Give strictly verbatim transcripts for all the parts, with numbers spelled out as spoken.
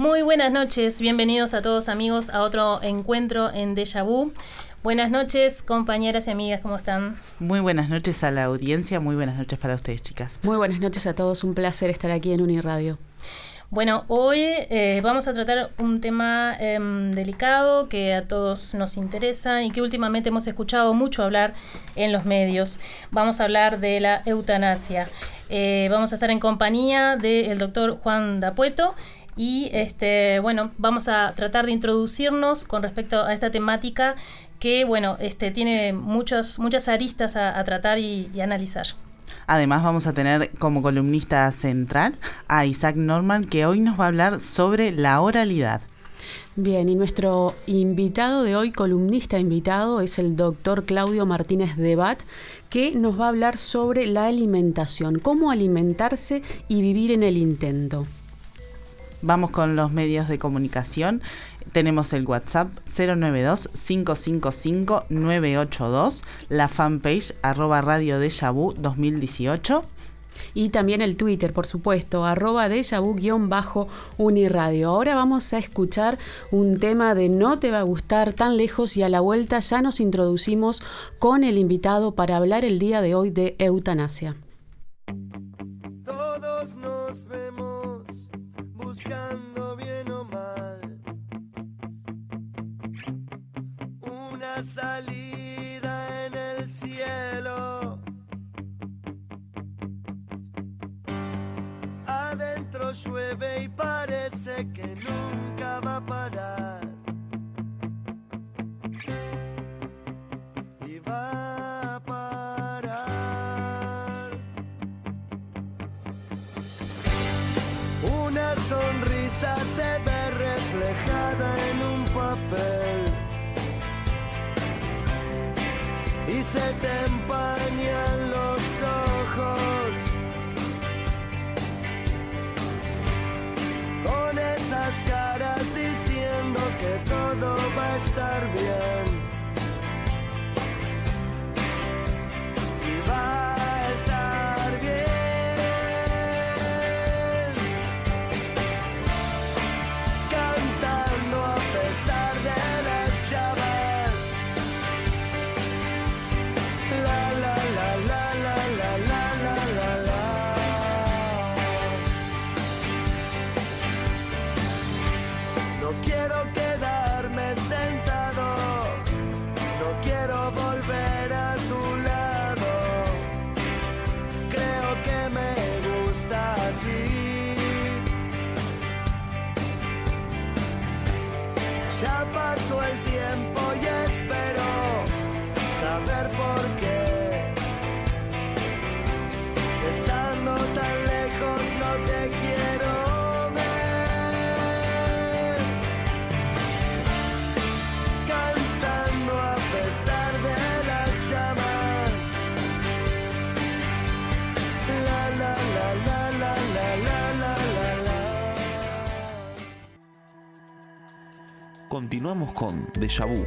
Muy buenas noches, bienvenidos a todos amigos a otro encuentro en Déjà Vu. Buenas noches, compañeras y amigas, ¿cómo están? Muy buenas noches a la audiencia, muy buenas noches para ustedes, chicas. Muy buenas noches a todos, un placer estar aquí en Uniradio. Bueno, hoy eh, vamos a tratar un tema eh, delicado que a todos nos interesa y que últimamente hemos escuchado mucho hablar en los medios. Vamos a hablar de la eutanasia. Eh, vamos a estar en compañía del doctor Juan D'Apueto. Y este, bueno, vamos a tratar de introducirnos con respecto a esta temática que, bueno, este, tiene muchos, muchas aristas a, a tratar y, y analizar. Además vamos a tener como columnista central a Isaac Norman, que hoy nos va a hablar sobre la oralidad. Bien, y nuestro invitado de hoy, columnista invitado, es el doctor Claudio Martínez Debat, que nos va a hablar sobre la alimentación, cómo alimentarse y vivir en el intento. Vamos con los medios de comunicación. Tenemos el WhatsApp cero nueve dos, cinco cinco cinco, nueve ocho dos, la fanpage arroba Radio Déjà Vu dos mil dieciocho. Y también el Twitter, por supuesto, arroba Déjà Vu guión bajo Uniradio. Ahora vamos a escuchar un tema de No te va a gustar tan lejos y a la vuelta ya nos introducimos con el invitado para hablar el día de hoy de eutanasia. Todos nos vemos buscando bien o mal una salida en el cielo. Adentro llueve y parece que nunca va a parar. Y va a parar. Una sonrisa se ve reflejada en un papel y se te empañan los ojos con esas caras diciendo que todo va a estar bien y va a estar bien. Ya pasó el tiempo y espero saber por qué. Estando tan lejos no te quiero ver. Cantando a pesar de las llamas. La la la la la la la la la la. Continuamos con Déjà Vu.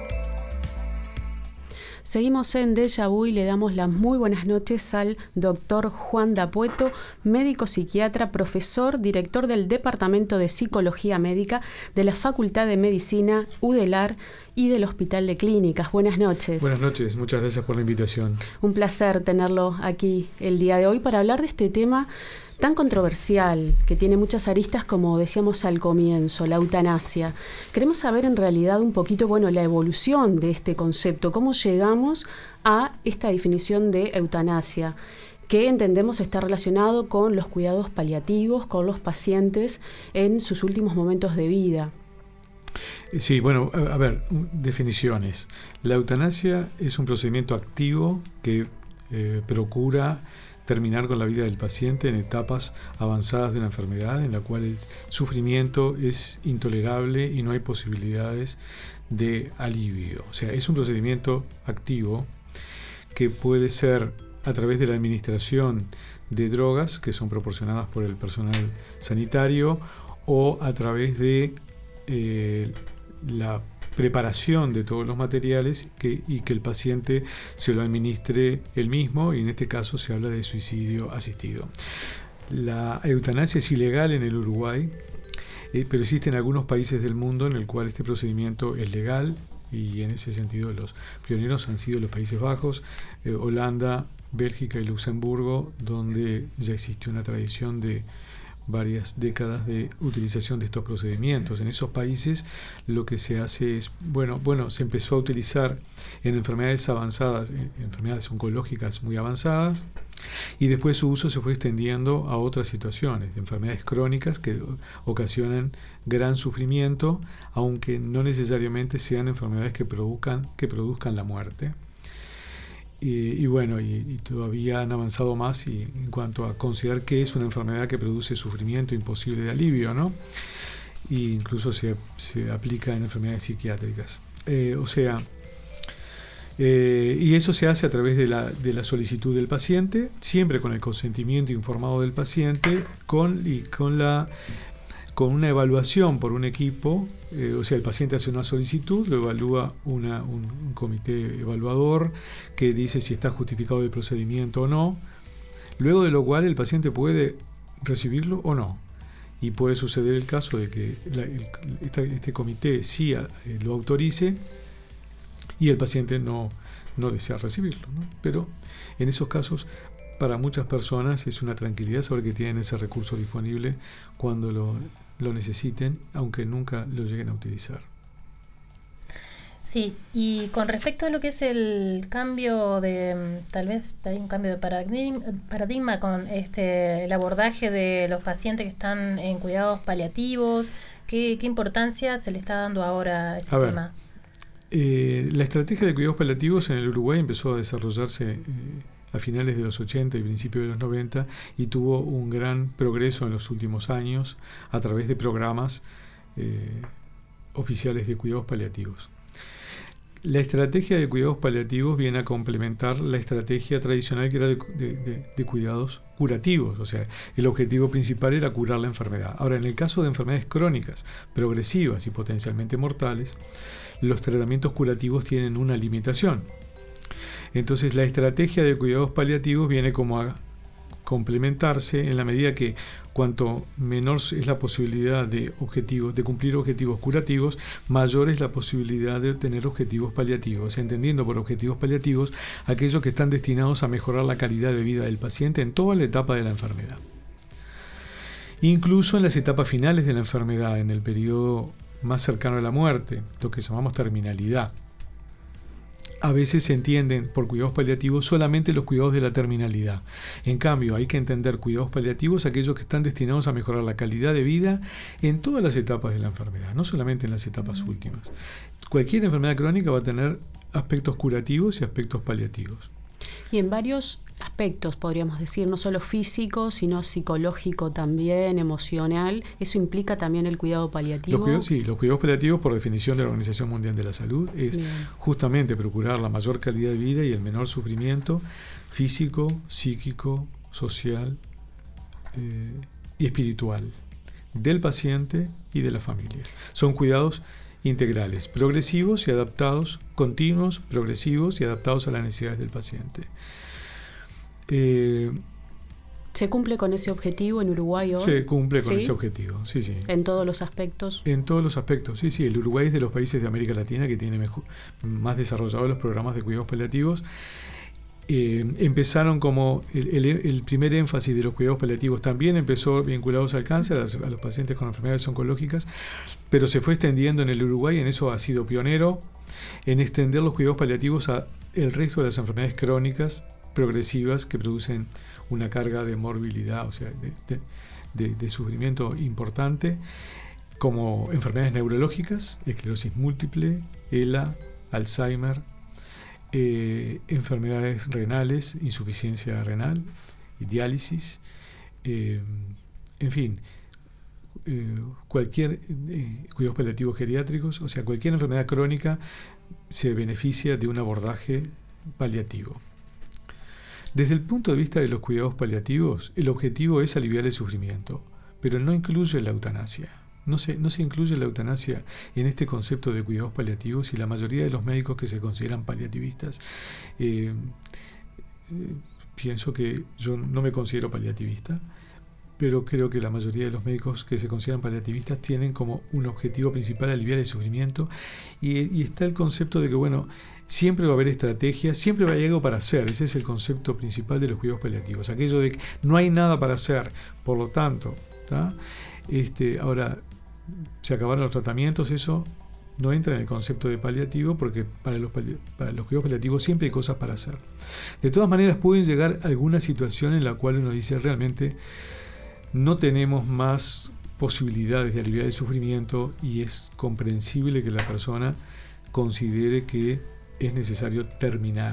Seguimos en Déjà Vu y le damos las muy buenas noches al doctor Juan D'Apueto, médico psiquiatra, profesor, director del Departamento de Psicología Médica de la Facultad de Medicina UDELAR y del Hospital de Clínicas. Buenas noches. Buenas noches, muchas gracias por la invitación. Un placer tenerlo aquí el día de hoy para hablar de este tema tan controversial, que tiene muchas aristas, como decíamos al comienzo, la eutanasia. Queremos saber en realidad un poquito, bueno, la evolución de este concepto, cómo llegamos a esta definición de eutanasia, que entendemos está relacionado con los cuidados paliativos, con los pacientes en sus últimos momentos de vida. Sí, bueno, a, a ver, definiciones. La eutanasia es un procedimiento activo que eh, procura terminar con la vida del paciente en etapas avanzadas de una enfermedad en la cual el sufrimiento es intolerable y no hay posibilidades de alivio. O sea, es un procedimiento activo que puede ser a través de la administración de drogas que son proporcionadas por el personal sanitario o a través de eh, la preparación de todos los materiales que, y que el paciente se lo administre él mismo, y en este caso se habla de suicidio asistido. La eutanasia es ilegal en el Uruguay eh, pero existen algunos países del mundo en el cual este procedimiento es legal, y en ese sentido los pioneros han sido los Países Bajos, eh, Holanda, Bélgica y Luxemburgo, donde ya existe una tradición de varias décadas de utilización de estos procedimientos. En esos países lo que se hace es, bueno, bueno, se empezó a utilizar en enfermedades avanzadas, en enfermedades oncológicas muy avanzadas, y después su uso se fue extendiendo a otras situaciones, de enfermedades crónicas que ocasionan gran sufrimiento, aunque no necesariamente sean enfermedades que produzcan, que produzcan la muerte. Y, y bueno, y, y todavía han avanzado más y, en cuanto a considerar qué es una enfermedad que produce sufrimiento imposible de alivio, ¿no? Y incluso se, se aplica en enfermedades psiquiátricas. Eh, o sea, eh, y eso se hace a través de la, de la solicitud del paciente, siempre con el consentimiento informado del paciente, con, y con la... con una evaluación por un equipo, eh, o sea, el paciente hace una solicitud, lo evalúa una, un, un comité evaluador que dice si está justificado el procedimiento o no, luego de lo cual el paciente puede recibirlo o no. Y puede suceder el caso de que la, el, esta, este comité sí eh, lo autorice y el paciente no, no desea recibirlo, ¿no? Pero en esos casos, para muchas personas es una tranquilidad saber que tienen ese recurso disponible cuando lo, lo necesiten, aunque nunca lo lleguen a utilizar. Sí, y con respecto a lo que es el cambio de, tal vez hay un cambio de paradigma, paradigma con este el abordaje de los pacientes que están en cuidados paliativos, ¿qué, qué importancia se le está dando ahora a ese a tema? Ver, eh, la estrategia de cuidados paliativos en el Uruguay empezó a desarrollarse eh, a finales de los ochenta y principios de los noventa, y tuvo un gran progreso en los últimos años a través de programas eh, oficiales de cuidados paliativos. La estrategia de cuidados paliativos viene a complementar la estrategia tradicional que era de, de, de, de cuidados curativos, o sea, el objetivo principal era curar la enfermedad. Ahora, en el caso de enfermedades crónicas, progresivas y potencialmente mortales, los tratamientos curativos tienen una limitación. Entonces la estrategia de cuidados paliativos viene como a complementarse en la medida que cuanto menor es la posibilidad de objetivos, de cumplir objetivos curativos, mayor es la posibilidad de tener objetivos paliativos, entendiendo por objetivos paliativos aquellos que están destinados a mejorar la calidad de vida del paciente en toda la etapa de la enfermedad. Incluso en las etapas finales de la enfermedad, en el periodo más cercano a la muerte, lo que llamamos terminalidad. A veces se entienden por cuidados paliativos solamente los cuidados de la terminalidad. En cambio, hay que entender cuidados paliativos aquellos que están destinados a mejorar la calidad de vida en todas las etapas de la enfermedad, no solamente en las etapas últimas. Cualquier enfermedad crónica va a tener aspectos curativos y aspectos paliativos. Y en varios aspectos, podríamos decir, no solo físico, sino psicológico también, emocional. ¿Eso implica también el cuidado paliativo? Los cuidados, sí, los cuidados paliativos, por definición de la Organización Mundial de la Salud, es Bien. justamente procurar la mayor calidad de vida y el menor sufrimiento físico, psíquico, social eh, y espiritual del paciente y de la familia. Son cuidados integrales, progresivos y adaptados, continuos, progresivos y adaptados a las necesidades del paciente. Eh, ¿Se cumple con ese objetivo en Uruguay hoy? Se cumple con ¿Sí? ese objetivo, sí, sí. ¿En todos los aspectos? En todos los aspectos, sí, sí. El Uruguay es de los países de América Latina que tiene mejor, más desarrollados los programas de cuidados paliativos. Eh, empezaron como el, el, el primer énfasis de los cuidados paliativos también empezó vinculados al cáncer, a, las, a los pacientes con enfermedades oncológicas, pero se fue extendiendo en el Uruguay, en eso ha sido pionero, en extender los cuidados paliativos a el resto de las enfermedades crónicas progresivas que producen una carga de morbilidad, o sea, de, de, de, de sufrimiento importante, como enfermedades neurológicas, esclerosis múltiple, E L A, Alzheimer, eh, enfermedades renales, insuficiencia renal y diálisis, eh, en fin, eh, cualquier eh, cuidados paliativos geriátricos, o sea, cualquier enfermedad crónica se beneficia de un abordaje paliativo. Desde el punto de vista de los cuidados paliativos, el objetivo es aliviar el sufrimiento, pero no incluye la eutanasia. No se, no se incluye la eutanasia en este concepto de cuidados paliativos, y la mayoría de los médicos que se consideran paliativistas, eh, eh, pienso que yo no me considero paliativista, pero creo que la mayoría de los médicos que se consideran paliativistas tienen como un objetivo principal aliviar el sufrimiento, y, y está el concepto de que, bueno, siempre va a haber estrategia, siempre va a haber algo para hacer. Ese es el concepto principal de los cuidados paliativos, aquello de que no hay nada para hacer, por lo tanto, ¿tá? Este, ahora, se acabaron los tratamientos, eso no entra en el concepto de paliativo, porque para los, pali- para los cuidados paliativos siempre hay cosas para hacer. De todas maneras, pueden llegar alguna situación en la cual uno dice, realmente no tenemos más posibilidades de aliviar el sufrimiento, y es comprensible que la persona considere que es necesario terminar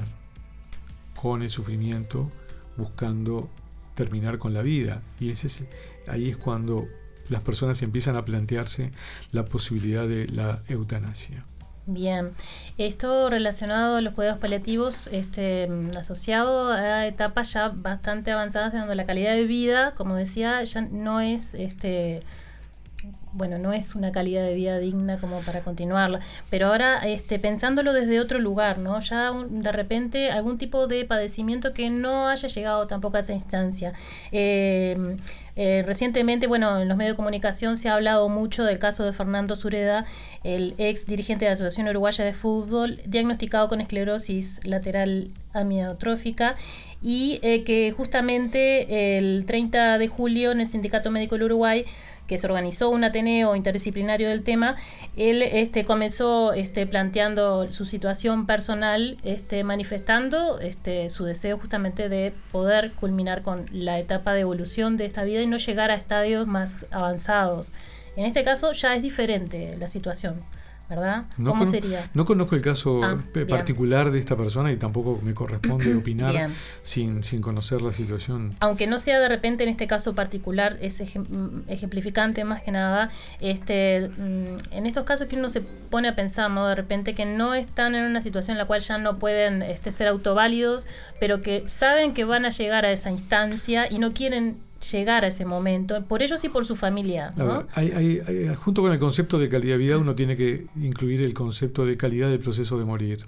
con el sufrimiento, buscando terminar con la vida. Y ese es, ahí es cuando las personas empiezan a plantearse la posibilidad de la eutanasia. Bien, esto relacionado a los cuidados paliativos, este, asociado a etapas ya bastante avanzadas en donde la calidad de vida, como decía, ya no es, este, bueno, no es una calidad de vida digna como para continuarla, pero ahora, este, pensándolo desde otro lugar, ¿no? Ya un, de repente algún tipo de padecimiento que no haya llegado tampoco a esa instancia. Eh, Eh, recientemente, bueno, en los medios de comunicación se ha hablado mucho del caso de Fernando Sureda, el ex dirigente de la Asociación Uruguaya de Fútbol, diagnosticado con esclerosis lateral amiotrófica, y eh, que justamente el treinta de julio en el Sindicato Médico del Uruguay, que se organizó un ateneo interdisciplinario del tema, él este, comenzó este, planteando su situación personal, este, manifestando este, su deseo justamente de poder culminar con la etapa de evolución de esta vida y no llegar a estadios más avanzados. En este caso ya es diferente la situación, ¿verdad? No ¿Cómo con, sería? No conozco el caso ah, particular bien. de esta persona, y tampoco me corresponde opinar sin, sin conocer la situación. Aunque no sea de repente en este caso particular, es ejemplificante más que nada, este, en estos casos que uno se pone a pensar, ¿no? De repente que no están en una situación en la cual ya no pueden este, ser autoválidos, pero que saben que van a llegar a esa instancia y no quieren llegar a ese momento, por ellos y por su familia, ¿no? A ver, hay, hay, hay, junto con el concepto de calidad de vida, uno tiene que incluir el concepto de calidad del proceso de morir.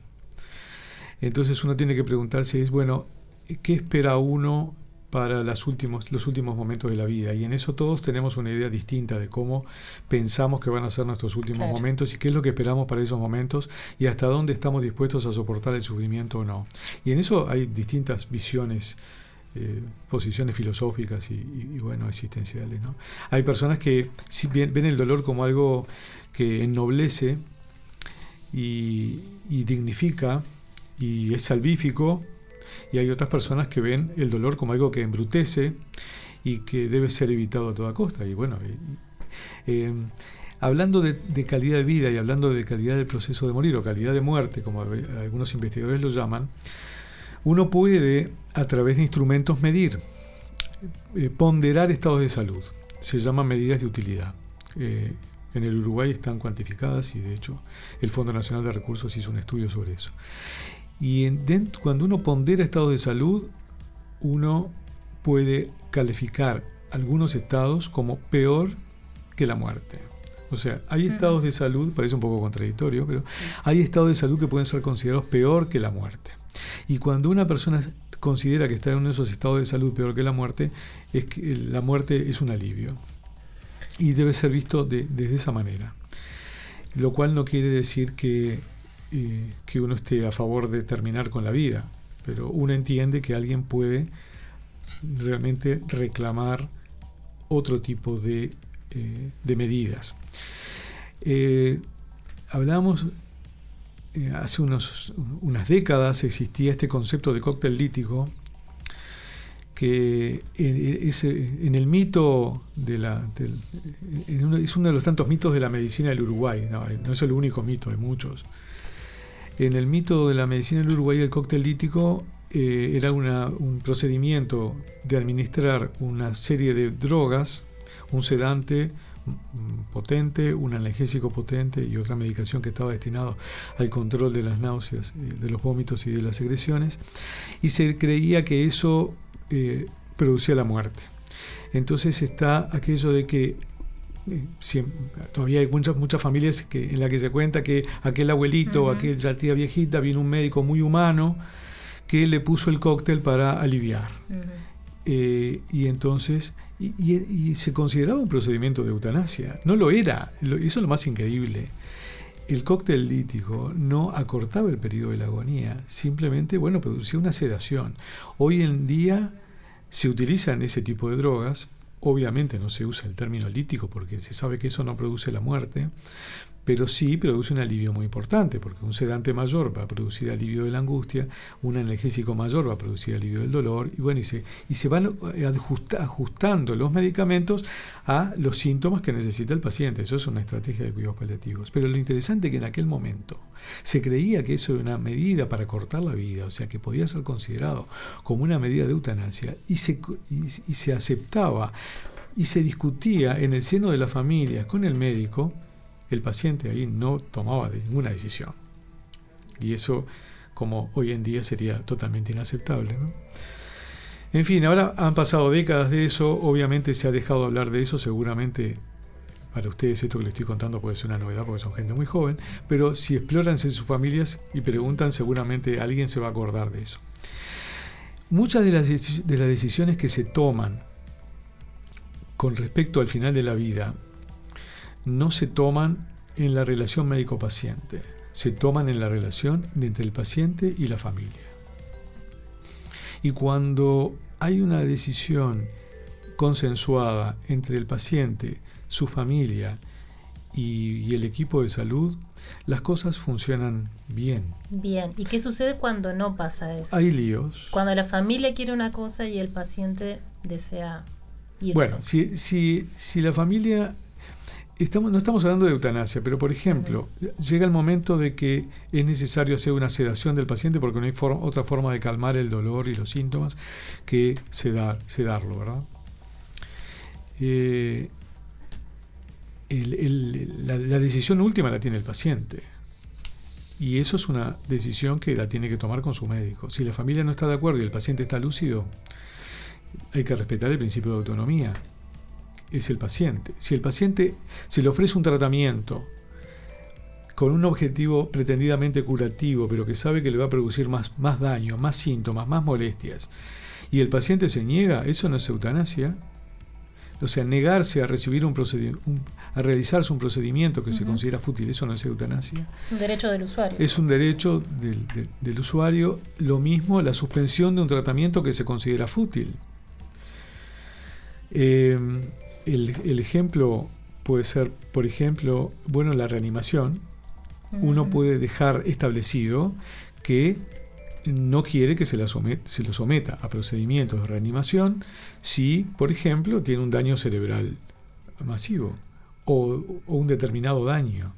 Entonces uno tiene que preguntarse, es bueno, ¿qué espera uno para las últimos, los últimos momentos de la vida? Y en eso todos tenemos una idea distinta de cómo pensamos que van a ser nuestros últimos claro. momentos, y qué es lo que esperamos para esos momentos, y hasta dónde estamos dispuestos a soportar el sufrimiento o no. Y en eso hay distintas visiones, Eh, posiciones filosóficas y, y, y bueno, existenciales, ¿no? Hay personas que si bien, ven el dolor como algo que ennoblece y, y dignifica y es salvífico, y hay otras personas que ven el dolor como algo que embrutece y que debe ser evitado a toda costa. Y bueno, eh, eh, hablando de, de calidad de vida y hablando de calidad del proceso de morir, o calidad de muerte, como algunos investigadores lo llaman, uno puede, a través de instrumentos, medir, eh, ponderar estados de salud. Se llaman medidas de utilidad. Eh, en el Uruguay están cuantificadas, y de hecho el Fondo Nacional de Recursos hizo un estudio sobre eso. Y en, de, cuando uno pondera estados de salud, uno puede calificar algunos estados como peor que la muerte. O sea, hay estados de salud, parece un poco contradictorio, pero hay estados de salud que pueden ser considerados peor que la muerte. Y cuando una persona considera que está en uno de esos estados de salud peor que la muerte, es que la muerte es un alivio. Y debe ser visto de, desde esa manera. Lo cual no quiere decir que, eh, que uno esté a favor de terminar con la vida, pero uno entiende que alguien puede realmente reclamar otro tipo de, eh, de medidas. Eh, hablamos... Eh, hace unos, unas décadas existía este concepto de cóctel lítico, que en, es, en el mito de la del, en uno, es uno de los tantos mitos de la medicina del Uruguay. No, no es el único mito, hay muchos. En el mito de la medicina del Uruguay, el cóctel lítico eh, era una, un procedimiento de administrar una serie de drogas, un sedante potente, un analgésico potente y otra medicación que estaba destinado al control de las náuseas, de los vómitos y de las secreciones, y se creía que eso eh, producía la muerte. Entonces está aquello de que eh, siempre, todavía hay muchas, muchas familias que, en las que se cuenta que aquel abuelito, uh-huh. o aquella tía viejita, vino un médico muy humano que le puso el cóctel para aliviar. Uh-huh. eh, y entonces y, y, y se consideraba un procedimiento de eutanasia. No lo era, lo, eso es lo más increíble. El cóctel lítico no acortaba el periodo de la agonía, simplemente, bueno, producía una sedación. Hoy en día se utilizan ese tipo de drogas, obviamente no se usa el término lítico porque se sabe que eso no produce la muerte, pero sí produce un alivio muy importante, porque un sedante mayor va a producir alivio de la angustia, un analgésico mayor va a producir alivio del dolor, y bueno, y se, y se van ajusta, ajustando los medicamentos a los síntomas que necesita el paciente. Eso es una estrategia de cuidados paliativos. Pero lo interesante es que en aquel momento se creía que eso era una medida para cortar la vida, o sea, que podía ser considerado como una medida de eutanasia, y se, y, y se aceptaba y se discutía en el seno de la familia con el médico. El paciente ahí no tomaba ninguna decisión. Y eso, como hoy en día, sería totalmente inaceptable, ¿no? En fin, ahora han pasado décadas de eso, obviamente se ha dejado de hablar de eso, seguramente para ustedes esto que les estoy contando puede ser una novedad porque son gente muy joven, pero si exploran en sus familias y preguntan, seguramente alguien se va a acordar de eso. Muchas de las, de las decisiones que se toman con respecto al final de la vida no se toman en la relación médico-paciente, se toman en la relación entre el paciente y la familia. Y cuando hay una decisión consensuada entre el paciente, su familia y, y el equipo de salud, las cosas funcionan bien. Bien, ¿y qué sucede cuando no pasa eso? Hay líos. Cuando la familia quiere una cosa y el paciente desea irse. Bueno, si, si, si la familia... Estamos, no estamos hablando de eutanasia, pero por ejemplo, uh-huh. llega el momento de que es necesario hacer una sedación del paciente porque no hay for- otra forma de calmar el dolor y los síntomas que sedar, sedarlo, ¿verdad? Eh, el, el, la, la decisión última la tiene el paciente. Y eso es una decisión que la tiene que tomar con su médico. Si la familia no está de acuerdo y el paciente está lúcido, hay que respetar el principio de autonomía. Es el paciente. Si el paciente se le ofrece un tratamiento con un objetivo pretendidamente curativo, pero que sabe que le va a producir más, más daño, más síntomas, más molestias, y el paciente se niega, eso no es eutanasia. O sea, negarse a recibir un procedimiento, a realizarse un procedimiento que uh-huh. se considera fútil, eso no es eutanasia. Es un derecho del usuario. Es un derecho del, del, del usuario. Lo mismo la suspensión de un tratamiento que se considera fútil. Eh, El, el ejemplo puede ser, por ejemplo, bueno, la reanimación. Uh-huh. Uno puede dejar establecido que no quiere que se, la someta, se lo someta a procedimientos de reanimación si, por ejemplo, tiene un daño cerebral masivo o, o un determinado daño.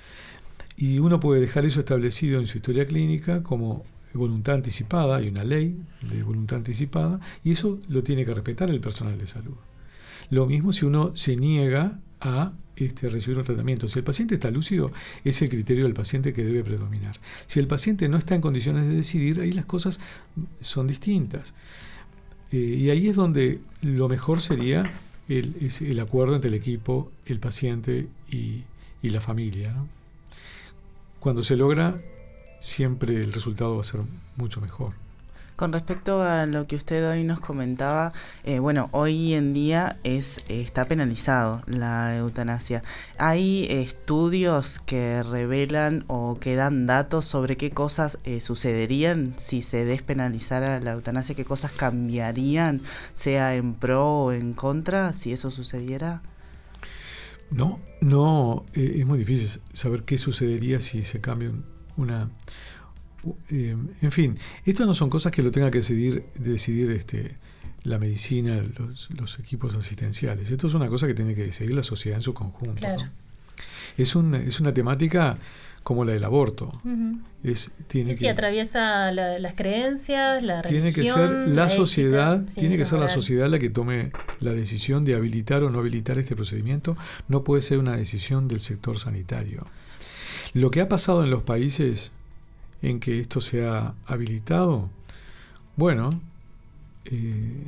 Y uno puede dejar eso establecido en su historia clínica como voluntad anticipada, hay una ley de voluntad anticipada, y eso lo tiene que respetar el personal de salud. Lo mismo si uno se niega a este, recibir un tratamiento. Si el paciente está lúcido, es el criterio del paciente que debe predominar. Si el paciente no está en condiciones de decidir, ahí las cosas son distintas. Eh, y ahí es donde lo mejor sería el, es el acuerdo entre el equipo, el paciente y, y la familia, ¿no? Cuando se logra, siempre el resultado va a ser mucho mejor. Con respecto a lo que usted hoy nos comentaba, eh, bueno, hoy en día es está penalizado la eutanasia. ¿Hay estudios que revelan o que dan datos sobre qué cosas eh, sucederían si se despenalizara la eutanasia? ¿Qué cosas cambiarían, sea en pro o en contra, si eso sucediera? No, no, eh, es muy difícil saber qué sucedería si se cambia una... Eh, en fin, estas no son cosas que lo tenga que decidir, decidir este, la medicina, los, los equipos asistenciales. Esto es una cosa que tiene que decidir la sociedad en su conjunto. Claro. ¿No? Es, un, es una temática como la del aborto. Uh-huh. Es, tiene sí, que, sí, atraviesa la, las creencias, la tiene religión. Tiene que ser la, la sociedad, ética, tiene sí, que ser la moral. sociedad la que tome la decisión de habilitar o no habilitar este procedimiento. No puede ser una decisión del sector sanitario. Lo que ha pasado en los países en que esto se ha habilitado, bueno, eh,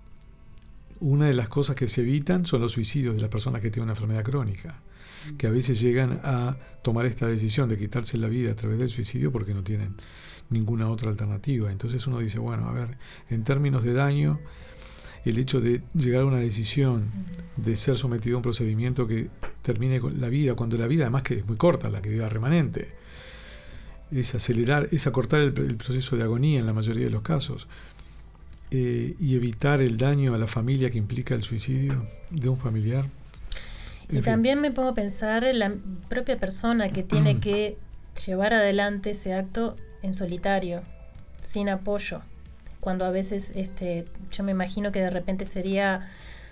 una de las cosas que se evitan son los suicidios de las personas que tienen una enfermedad crónica, que a veces llegan a tomar esta decisión de quitarse la vida a través del suicidio porque no tienen ninguna otra alternativa. Entonces uno dice, bueno, a ver, en términos de daño, el hecho de llegar a una decisión, de ser sometido a un procedimiento que termine con la vida, cuando la vida además que es muy corta, la vida remanente, es acelerar, es acortar el, el proceso de agonía en la mayoría de los casos, eh, y evitar el daño a la familia que implica el suicidio de un familiar. Y también me pongo a pensar en la propia persona que tiene que llevar adelante ese acto en solitario, sin apoyo, cuando a veces este, yo me imagino que de repente sería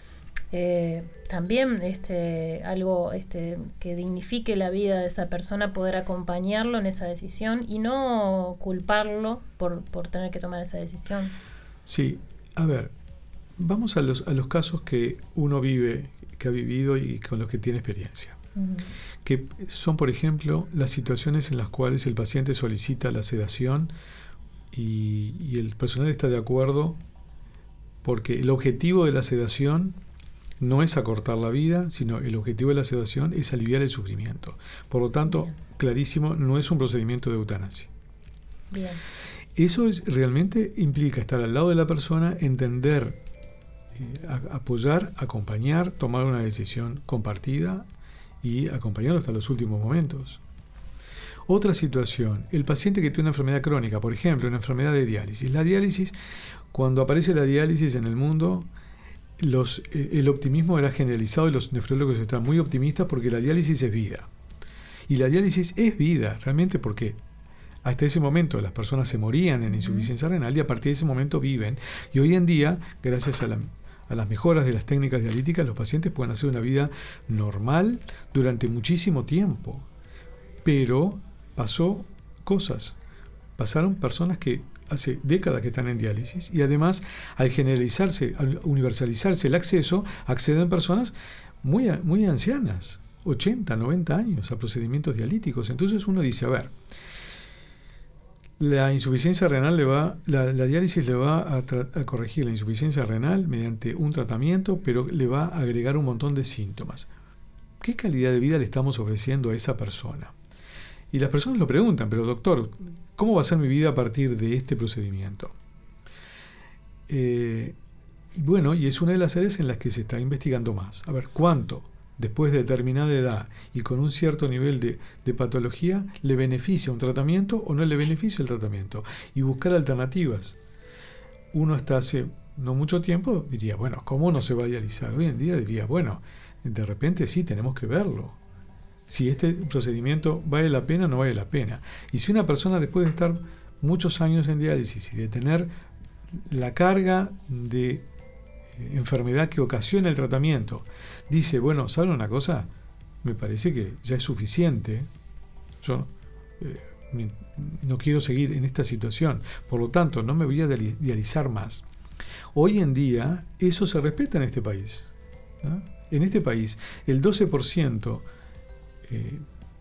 eh, también este, algo este, que dignifique la vida de esa persona, poder acompañarlo en esa decisión y no culparlo por, por tener que tomar esa decisión. Sí, a ver, vamos a los, a los casos que uno vive, que ha vivido y con los que tiene experiencia. Uh-huh. Que son, por ejemplo, las situaciones en las cuales el paciente solicita la sedación y, y el personal está de acuerdo, porque el objetivo de la sedación no es acortar la vida, sino el objetivo de la sedación es aliviar el sufrimiento. Por lo tanto, Bien. clarísimo, no es un procedimiento de eutanasia. Bien. Eso es, realmente implica estar al lado de la persona, entender, eh, a, apoyar, acompañar, tomar una decisión compartida y acompañarlo hasta los últimos momentos. Otra situación, el paciente que tiene una enfermedad crónica, por ejemplo, una enfermedad de diálisis. La diálisis, cuando aparece la diálisis en el mundo, los, eh, el optimismo era generalizado y los nefrólogos están muy optimistas porque la diálisis es vida. Y la diálisis es vida, realmente, porque hasta ese momento las personas se morían en insuficiencia renal y a partir de ese momento viven. Y hoy en día, gracias a, la, a las mejoras de las técnicas dialíticas, los pacientes pueden hacer una vida normal durante muchísimo tiempo. Pero pasó cosas. Pasaron personas que hace décadas que están en diálisis y además, al generalizarse, al universalizarse el acceso, acceden personas muy, muy ancianas, ochenta, noventa años, a procedimientos dialíticos. Entonces uno dice, a ver, la insuficiencia renal le va, la, la diálisis le va a, tra- a corregir la insuficiencia renal mediante un tratamiento, pero le va a agregar un montón de síntomas. ¿Qué calidad de vida le estamos ofreciendo a esa persona? Y las personas lo preguntan, pero doctor, ¿cómo va a ser mi vida a partir de este procedimiento? Eh, y bueno, y es una de las áreas en las que se está investigando más. A ver, ¿cuánto, después de determinada edad y con un cierto nivel de, de patología, le beneficia un tratamiento o no le beneficia el tratamiento? Y buscar alternativas. Uno hasta hace no mucho tiempo diría, bueno, ¿cómo no se va a dializar? Hoy en día diría, bueno, de repente sí, tenemos que verlo. Si este procedimiento vale la pena o no vale la pena. Y si una persona, después de estar muchos años en diálisis y de tener la carga de enfermedad que ocasiona el tratamiento, dice, bueno, ¿saben una cosa? Me parece que ya es suficiente. Yo eh, no quiero seguir en esta situación. Por lo tanto, no me voy a dializar más. Hoy en día, eso se respeta en este país, ¿no? En este país, el doce por ciento, eh,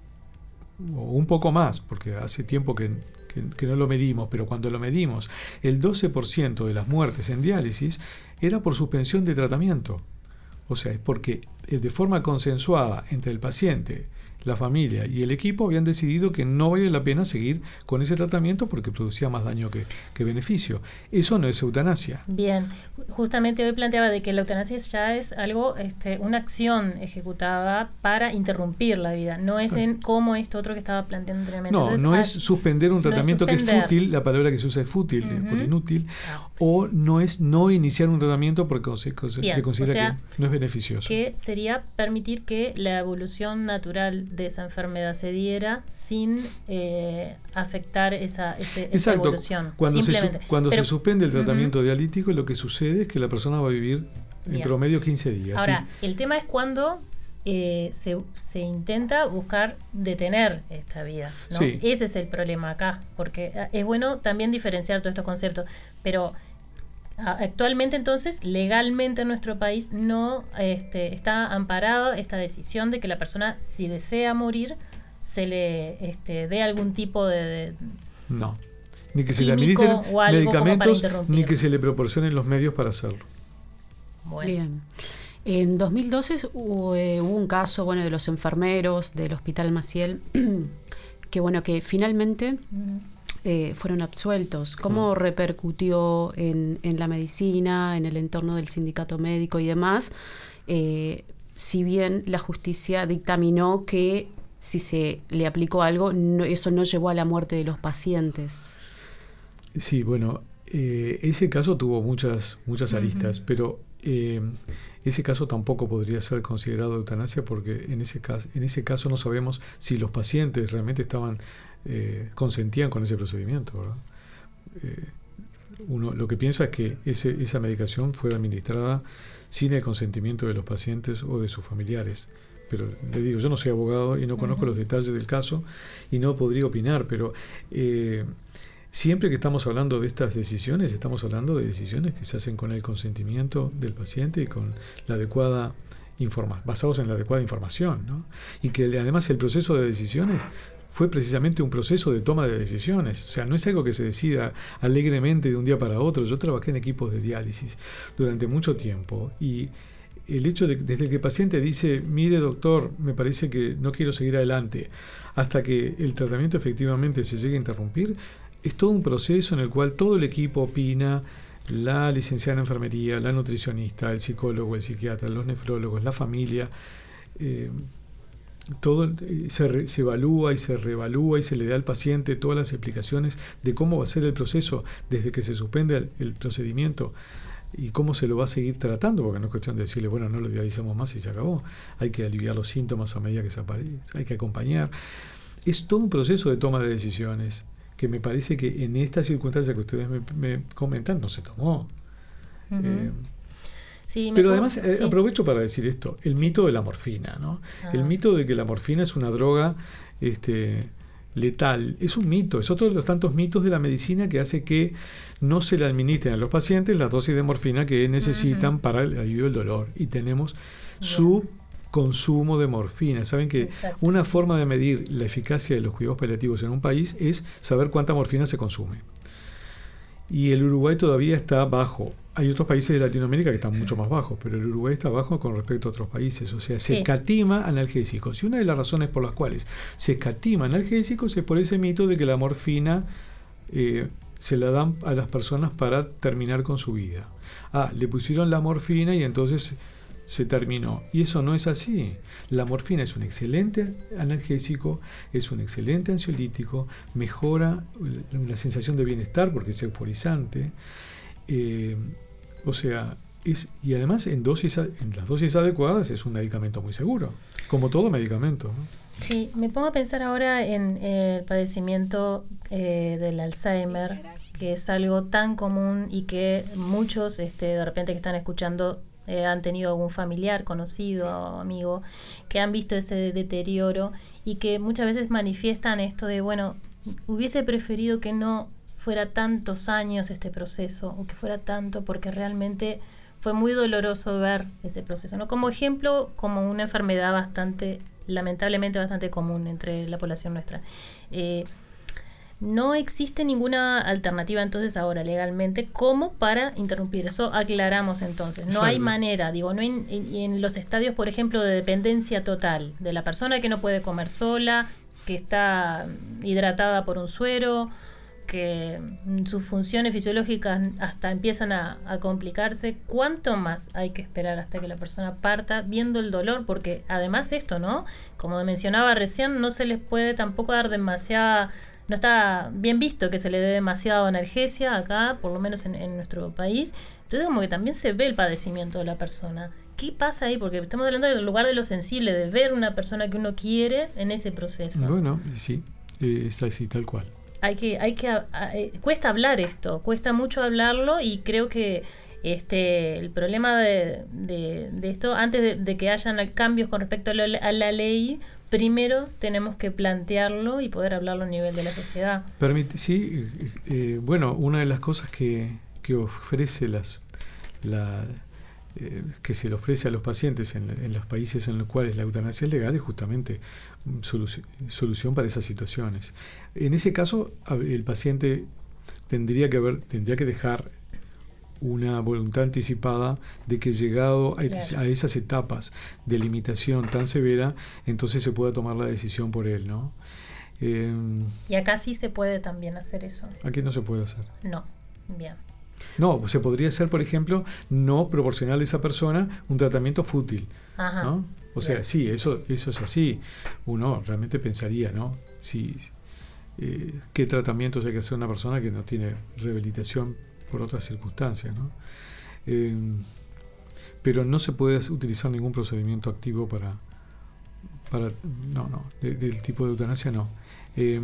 o un poco más, porque hace tiempo que, que, que no lo medimos, pero cuando lo medimos, el doce por ciento de las muertes en diálisis era por suspensión de tratamiento. O sea, es porque eh, de forma consensuada entre el paciente, la familia y el equipo habían decidido que no vale la pena seguir con ese tratamiento porque producía más daño que, que beneficio. Eso no es eutanasia. Bien, justamente hoy planteaba de que la eutanasia ya es algo, este, una acción ejecutada para interrumpir la vida, no es en como esto otro que estaba planteando anteriormente. No, Entonces, no hay, es suspender un tratamiento no es que es fútil, la palabra que se usa es fútil, uh-huh. por inútil, ah. o no es no iniciar un tratamiento porque se, Bien, se considera o sea, que no es beneficioso. Que sería permitir que la evolución natural de esa enfermedad se diera sin eh, afectar esa, ese, esa evolución. Cuando, se, su, cuando Pero, se suspende el tratamiento uh-huh. dialítico, lo que sucede es que la persona va a vivir en Bien. promedio quince días. Ahora, ¿sí? El tema es cuando eh, se, se intenta buscar detener esta vida, ¿no? Sí. Ese es el problema acá, porque es bueno también diferenciar todos estos conceptos, pero actualmente entonces legalmente en nuestro país no este, está amparada esta decisión de que la persona, si desea morir, se le este, dé algún tipo de, de no ni que se le administren medicamentos ni que se le proporcionen los medios para hacerlo. Bueno. Bien. En dos mil doce hubo, eh, hubo un caso, bueno, de los enfermeros del Hospital Maciel que bueno que finalmente uh-huh. eh, fueron absueltos. ¿Cómo uh-huh. repercutió en, en la medicina, en el entorno del sindicato médico y demás? Eh, si bien la justicia dictaminó que si se le aplicó algo, no, eso no llevó a la muerte de los pacientes. Sí, bueno, eh, ese caso tuvo muchas, muchas aristas, uh-huh. pero eh, ese caso tampoco podría ser considerado eutanasia porque en ese caso, en ese caso no sabemos si los pacientes realmente estaban eh, consentían con ese procedimiento, ¿verdad? Eh, uno lo que piensa es que ese, esa medicación fue administrada sin el consentimiento de los pacientes o de sus familiares. Pero le digo, yo no soy abogado y no conozco uh-huh. los detalles del caso y no podría opinar, pero eh, siempre que estamos hablando de estas decisiones, estamos hablando de decisiones que se hacen con el consentimiento del paciente y con la adecuada información, basados en la adecuada información, ¿no? Y que además el proceso de decisiones fue precisamente un proceso de toma de decisiones. O sea, no es algo que se decida alegremente de un día para otro. Yo trabajé en equipos de diálisis durante mucho tiempo y el hecho de desde que el paciente dice, mire doctor, me parece que no quiero seguir adelante, hasta que el tratamiento efectivamente se llegue a interrumpir, es todo un proceso en el cual todo el equipo opina, la licenciada en enfermería, la nutricionista, el psicólogo, el psiquiatra, los nefrólogos, la familia, eh, todo se, re, se evalúa y se reevalúa y se le da al paciente todas las explicaciones de cómo va a ser el proceso desde que se suspende el, el procedimiento y cómo se lo va a seguir tratando, porque no es cuestión de decirle, bueno, no lo dializamos más y se acabó. Hay que aliviar los síntomas a medida que se aparecen, hay que acompañar. Es todo un proceso de toma de decisiones que me parece que en esta circunstancia que ustedes me, me comentan no se tomó. Uh-huh. eh, sí, pero puedo, además eh, sí. aprovecho para decir esto, el sí. mito de la morfina, ¿no? Ah. El mito de que la morfina es una droga este, letal, es un mito, es otro de los tantos mitos de la medicina que hace que no se le administren a los pacientes las dosis de morfina que necesitan uh-huh. para el alivio del dolor. Y tenemos yeah. su consumo de morfina. Saben que Exacto. una forma de medir la eficacia de los cuidados paliativos en un país es saber cuánta morfina se consume. Y el Uruguay todavía está bajo. Hay otros países de Latinoamérica que están mucho más bajos, pero el Uruguay está bajo con respecto a otros países. O sea, se sí. escatima analgésicos. Y una de las razones por las cuales se escatima analgésicos es por ese mito de que la morfina eh, se la dan a las personas para terminar con su vida. Ah, le pusieron la morfina y entonces se terminó. Y eso no es así. La morfina es un excelente analgésico, es un excelente ansiolítico, mejora la sensación de bienestar porque es euforizante. Eh, o sea, es, y además en dosis en las dosis adecuadas es un medicamento muy seguro, como todo medicamento, ¿no? Sí, me pongo a pensar ahora en el padecimiento eh, del Alzheimer, que es algo tan común y que muchos este, de repente que están escuchando eh, han tenido algún familiar, conocido, amigo, que han visto ese deterioro y que muchas veces manifiestan esto de, bueno, hubiese preferido que no fuera tantos años este proceso o que fuera tanto porque realmente fue muy doloroso ver ese proceso, ¿no? Como ejemplo, como una enfermedad bastante, lamentablemente bastante común entre la población nuestra. Eh, no existe ninguna alternativa entonces ahora legalmente como para interrumpir eso. Aclaramos entonces, no hay manera, digo, no hay, en, en los estadios, por ejemplo, de dependencia total de la persona que no puede comer sola, que está hidratada por un suero, que sus funciones fisiológicas hasta empiezan a, a complicarse. ¿Cuánto más hay que esperar hasta que la persona parta viendo el dolor? Porque además esto, ¿no? Como mencionaba recién, no se les puede tampoco dar demasiada, no está bien visto que se le dé demasiada analgesia acá, por lo menos en, en nuestro país. Entonces como que también se ve el padecimiento de la persona. ¿Qué pasa ahí? Porque estamos hablando del lugar de lo sensible, de ver una persona que uno quiere en ese proceso. Bueno, sí, eh, está así, tal cual. Hay que, hay que, a, a, cuesta hablar esto, cuesta mucho hablarlo y creo que este el problema de, de, de esto, antes de, de que hayan cambios con respecto a, lo, a la ley, primero tenemos que plantearlo y poder hablarlo a nivel de la sociedad. Permite, sí, eh, bueno, una de las cosas que, que ofrece las, la, eh, que se le ofrece a los pacientes en, en los países en los cuales la eutanasia es legal es justamente solución, solución para esas situaciones. En ese caso, el paciente tendría que haber, tendría que dejar una voluntad anticipada de que llegado a, claro. a esas etapas de limitación tan severa, entonces se pueda tomar la decisión por él, ¿no? Eh, ¿Y acá sí se puede también hacer eso? Aquí no se puede hacer. No, bien. No, se podría hacer, por ejemplo, no proporcionarle a esa persona un tratamiento fútil. Ajá. ¿No? O sea, Bien. sí, eso, eso es así. Uno realmente pensaría, ¿no? Si, eh, ¿qué tratamientos hay que hacer a una persona que no tiene rehabilitación por otras circunstancias, ¿no? Eh, pero no se puede utilizar ningún procedimiento activo para... para no, no, de, del tipo de eutanasia no. Eh,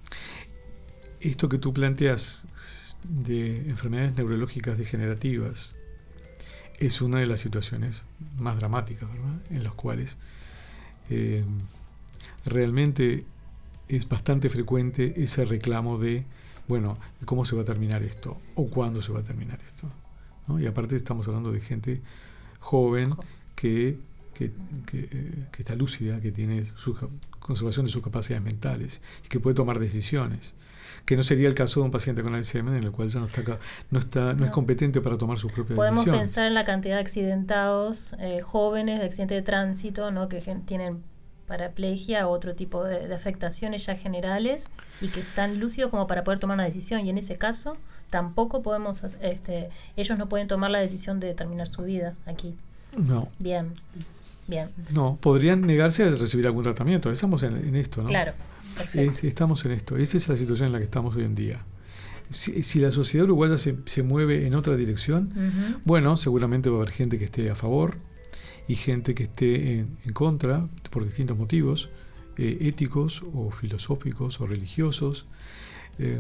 esto que tú planteas de enfermedades neurológicas degenerativas es una de las situaciones más dramáticas, ¿verdad? En las cuales eh, realmente es bastante frecuente ese reclamo de, bueno, ¿cómo se va a terminar esto? ¿O cuándo se va a terminar esto? ¿No? Y aparte estamos hablando de gente joven que, que, que, que está lúcida, que tiene su conservación de sus capacidades mentales y que puede tomar decisiones, que no sería el caso de un paciente con Alzheimer en el cual ya no está no está no, no es competente para tomar sus propias Podemos decisiones. Podemos pensar en la cantidad de accidentados eh, jóvenes de accidentes de tránsito, ¿no? Que gen- tienen paraplegia o otro tipo de, de afectaciones ya generales y que están lúcidos como para poder tomar una decisión, y en ese caso tampoco podemos, este, ellos no pueden tomar la decisión de terminar su vida aquí. No. Bien, bien. No, podrían negarse a recibir algún tratamiento. Estamos en, en esto, ¿no? Claro, perfecto. Es, estamos en esto. Esa es la situación en la que estamos hoy en día. Si, si la sociedad uruguaya se, se mueve en otra dirección, Uh-huh. bueno, seguramente va a haber gente que esté a favor y gente que esté en, en contra por distintos motivos, eh, éticos o filosóficos o religiosos. Eh,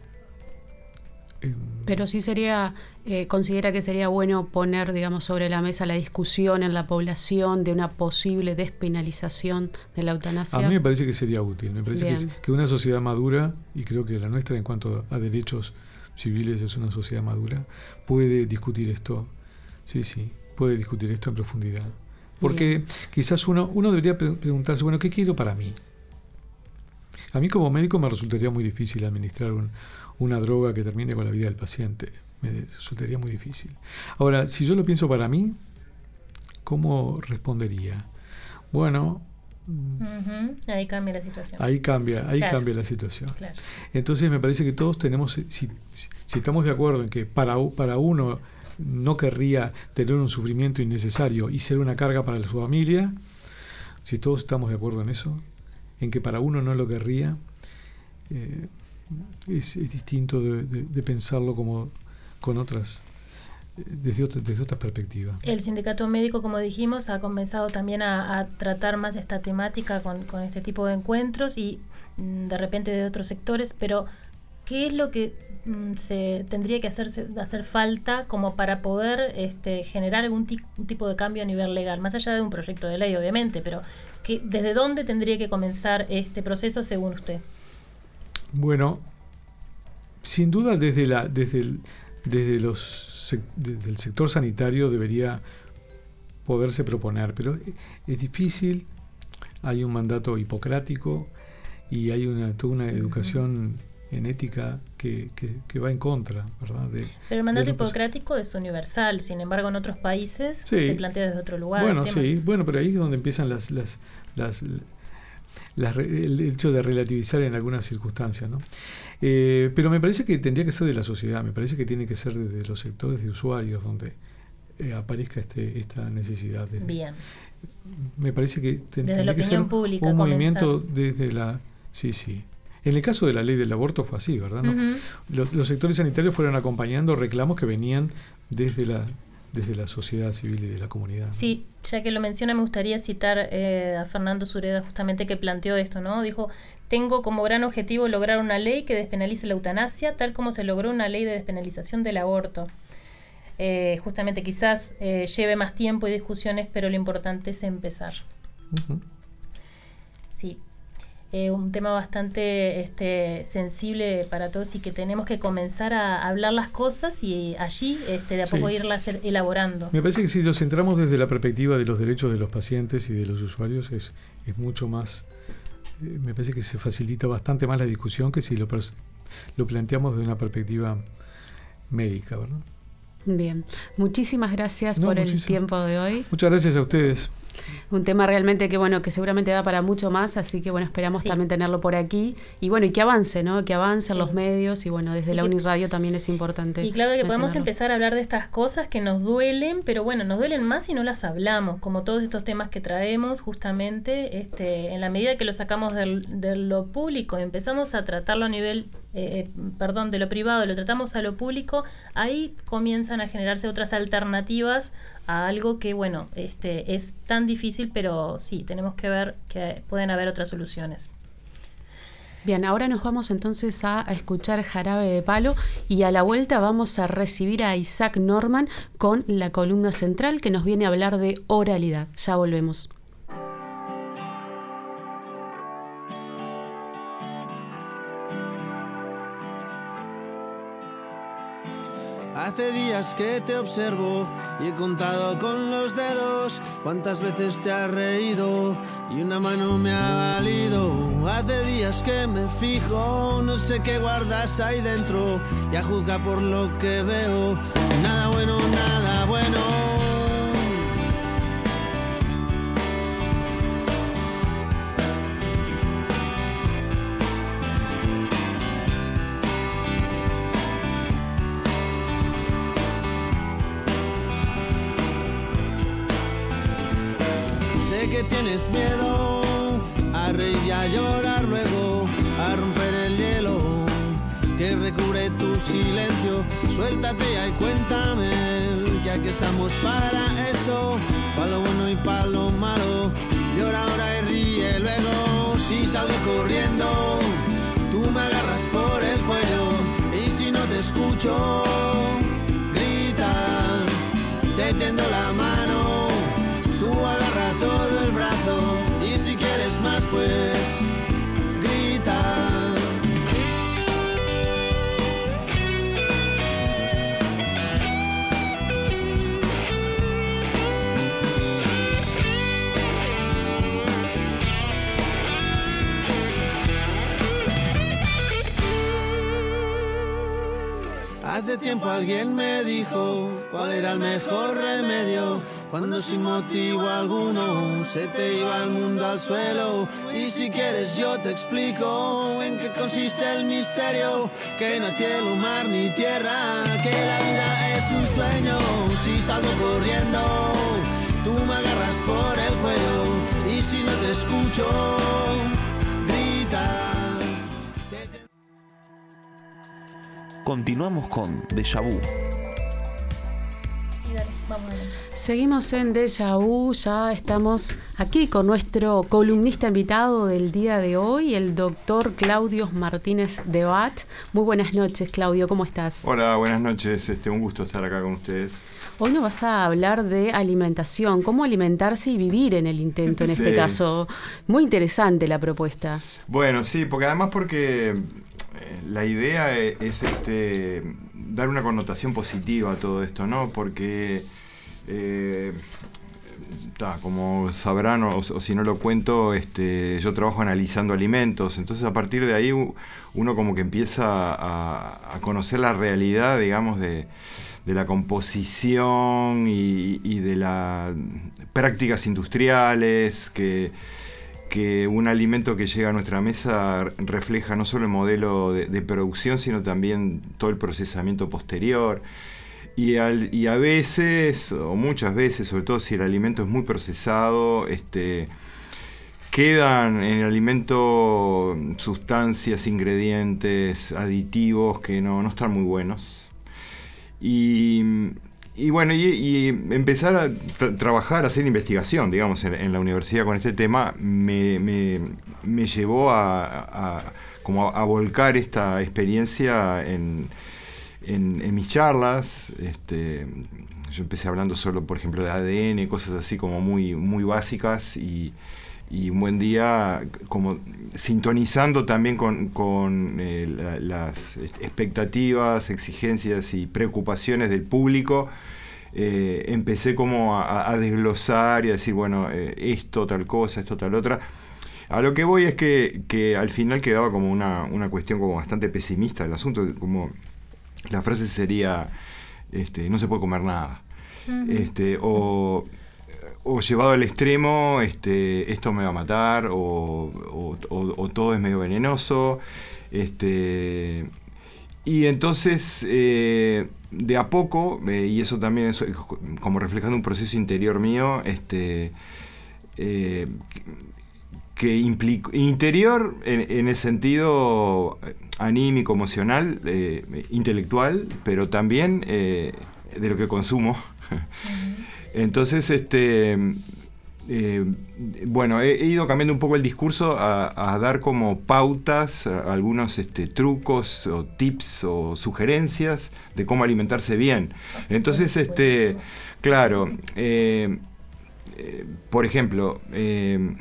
eh, Pero sí sería, eh, considera que sería bueno poner, digamos, sobre la mesa la discusión en la población de una posible despenalización de la eutanasia. A mí me parece que sería útil. Me parece que, es, que una sociedad madura, y creo que la nuestra en cuanto a derechos civiles es una sociedad madura, puede discutir esto. Sí, sí, puede discutir esto en profundidad. Porque Bien. quizás uno, uno debería pre- preguntarse, bueno, ¿qué quiero para mí? A mí como médico me resultaría muy difícil administrar un, una droga que termine con la vida del paciente. Me resultaría muy difícil. Ahora, si yo lo pienso para mí, ¿cómo respondería? Bueno... Uh-huh. Ahí cambia la situación. Ahí cambia, ahí claro. cambia la situación. Claro. Entonces me parece que todos tenemos, si, si, si estamos de acuerdo en que para, para uno no querría tener un sufrimiento innecesario y ser una carga para su familia, si todos estamos de acuerdo en eso, en que para uno no lo querría, eh, es, es distinto de, de, de pensarlo como con otras, desde otra, desde otra perspectiva. El sindicato médico, como dijimos, ha comenzado también a, a tratar más esta temática con, con este tipo de encuentros y mm, de repente de otros sectores, pero ¿qué es lo que mm, se tendría que hacerse, hacer falta como para poder este, generar algún t- tipo de cambio a nivel legal? Más allá de un proyecto de ley, obviamente, pero ¿qué, ¿desde dónde tendría que comenzar este proceso según usted? Bueno, sin duda desde, la, desde, el, desde, los, desde el sector sanitario debería poderse proponer, pero es difícil, hay un mandato hipocrático y hay una, toda una educación en ética que, que, que va en contra, ¿verdad? De, Pero el mandato de hipocrático es universal, sin embargo en otros países sí. se plantea desde otro lugar. Bueno, el tema. sí, bueno, pero ahí es donde empiezan las, las, las, las el hecho de relativizar en algunas circunstancias, ¿no? Eh, pero me parece que tendría que ser de la sociedad, me parece que tiene que ser desde los sectores de usuarios donde eh, aparezca este esta necesidad. De, Bien. Me parece que ten, desde la que opinión ser pública un comenzar. movimiento desde la... Sí, sí. En el caso de la ley del aborto fue así, ¿verdad? ¿No? Uh-huh. Los, los sectores sanitarios fueron acompañando reclamos que venían desde la desde la sociedad civil y de la comunidad. Sí, ya que lo menciona, me gustaría citar eh, a Fernando Sureda, justamente, que planteó esto, ¿no? Dijo, tengo como gran objetivo lograr una ley que despenalice la eutanasia, tal como se logró una ley de despenalización del aborto. Eh, justamente quizás eh, lleve más tiempo y discusiones, pero lo importante es empezar. Uh-huh. Sí. Eh, un tema bastante este, sensible para todos y que tenemos que comenzar a hablar las cosas y allí este, de a poco sí. irlas elaborando. Me parece que si lo centramos desde la perspectiva de los derechos de los pacientes y de los usuarios es, es mucho más, eh, me parece que se facilita bastante más la discusión que si lo, lo planteamos desde una perspectiva médica, ¿verdad? Bien, muchísimas gracias no, por muchísimo. el tiempo de hoy. Muchas gracias a ustedes. Un tema realmente que bueno, que seguramente da para mucho más, así que bueno, esperamos sí. también tenerlo por aquí. Y bueno, y que avance, ¿no? Que avancen sí. los medios y bueno, desde y la que, Uniradio también es importante. Y claro que podemos empezar a hablar de estas cosas que nos duelen, pero bueno, nos duelen más si no las hablamos, como todos estos temas que traemos justamente, este, en la medida que lo sacamos del, de lo público, empezamos a tratarlo a nivel, eh, perdón, de lo privado, lo tratamos a lo público, ahí comienzan a generarse otras alternativas a algo que, bueno, este es tan difícil, pero sí, tenemos que ver que pueden haber otras soluciones. Bien, ahora nos vamos entonces a, a escuchar Jarabe de Palo y a la vuelta vamos a recibir a Isaac Norman con la columna central que nos viene a hablar de oralidad. Ya volvemos. Hace días que te observo y he contado con los dedos cuántas veces te has reído y una mano me ha valido. Hace días que me fijo, no sé qué guardas ahí dentro y a juzgar por lo que veo, nada bueno, nada bueno. Que tienes miedo a reír y a llorar luego, a romper el hielo que recubre tu silencio. Suéltate ya y cuéntame, ya que estamos para eso, para lo bueno y para lo malo. Llora ahora y ríe luego. Si salgo corriendo, tú me agarras por el cuello y si no te escucho, grita, te tiendo la mano. Tú agarra todo el brazo y si quieres más pues grita. Hace tiempo alguien me dijo cuál era el mejor remedio cuando sin motivo alguno se te iba el mundo al suelo. Y si quieres yo te explico en qué consiste el misterio, que no hay cielo, mar ni tierra, que la vida es un sueño. Si salgo corriendo, tú me agarras por el cuello y si no te escucho, grita. Continuamos con Déjà Vu. Seguimos en Déjà Vu, ya estamos aquí con nuestro columnista invitado del día de hoy, el doctor Claudio Martínez de Bat. Muy buenas noches, Claudio, ¿cómo estás? Hola, buenas noches, este, un gusto estar acá con ustedes. Hoy nos vas a hablar de alimentación, cómo alimentarse y vivir en el intento, en sí. este caso. Muy interesante la propuesta. Bueno, sí, porque además porque la idea es este, dar una connotación positiva a todo esto, ¿no? Porque, eh, ta, como sabrán, o, o si no lo cuento, este, yo trabajo analizando alimentos, entonces a partir de ahí uno como que empieza a, a conocer la realidad, digamos, de, de la composición y, y de las prácticas industriales que... que un alimento que llega a nuestra mesa refleja no solo el modelo de, de producción, sino también todo el procesamiento posterior. Y, al, y a veces, o muchas veces, sobre todo si el alimento es muy procesado, este, quedan en el alimento sustancias, ingredientes, aditivos que no, no están muy buenos. Y... Y bueno, y, y empezar a tra- trabajar, a hacer investigación, digamos, en, en la universidad con este tema, me, me, me llevó a, a, como a, a volcar esta experiencia en, en, en mis charlas. Este, yo empecé hablando solo, por ejemplo, de A D N, cosas así como muy, muy básicas, y, y un buen día como sintonizando también con, con eh, la, las expectativas, exigencias y preocupaciones del público. Eh, empecé como a, a desglosar y a decir, bueno, eh, esto tal cosa, esto tal otra. A lo que voy es que, que al final quedaba como una, una cuestión como bastante pesimista del asunto, como la frase sería, este, no se puede comer nada. Uh-huh. este, o, o llevado al extremo, este, esto me va a matar, o, o, o, o todo es medio venenoso. Este, y entonces, eh, de a poco, eh, y eso también es como reflejando un proceso interior mío, este, eh, que implica, interior en, en el sentido anímico, emocional, eh, intelectual, pero también eh, de lo que consumo. Uh-huh. Entonces, este, eh, bueno, he, he ido cambiando un poco el discurso a, a dar como pautas, a, algunos este, trucos o tips o sugerencias de cómo alimentarse bien. Entonces, este, claro, eh, eh, por ejemplo, eh,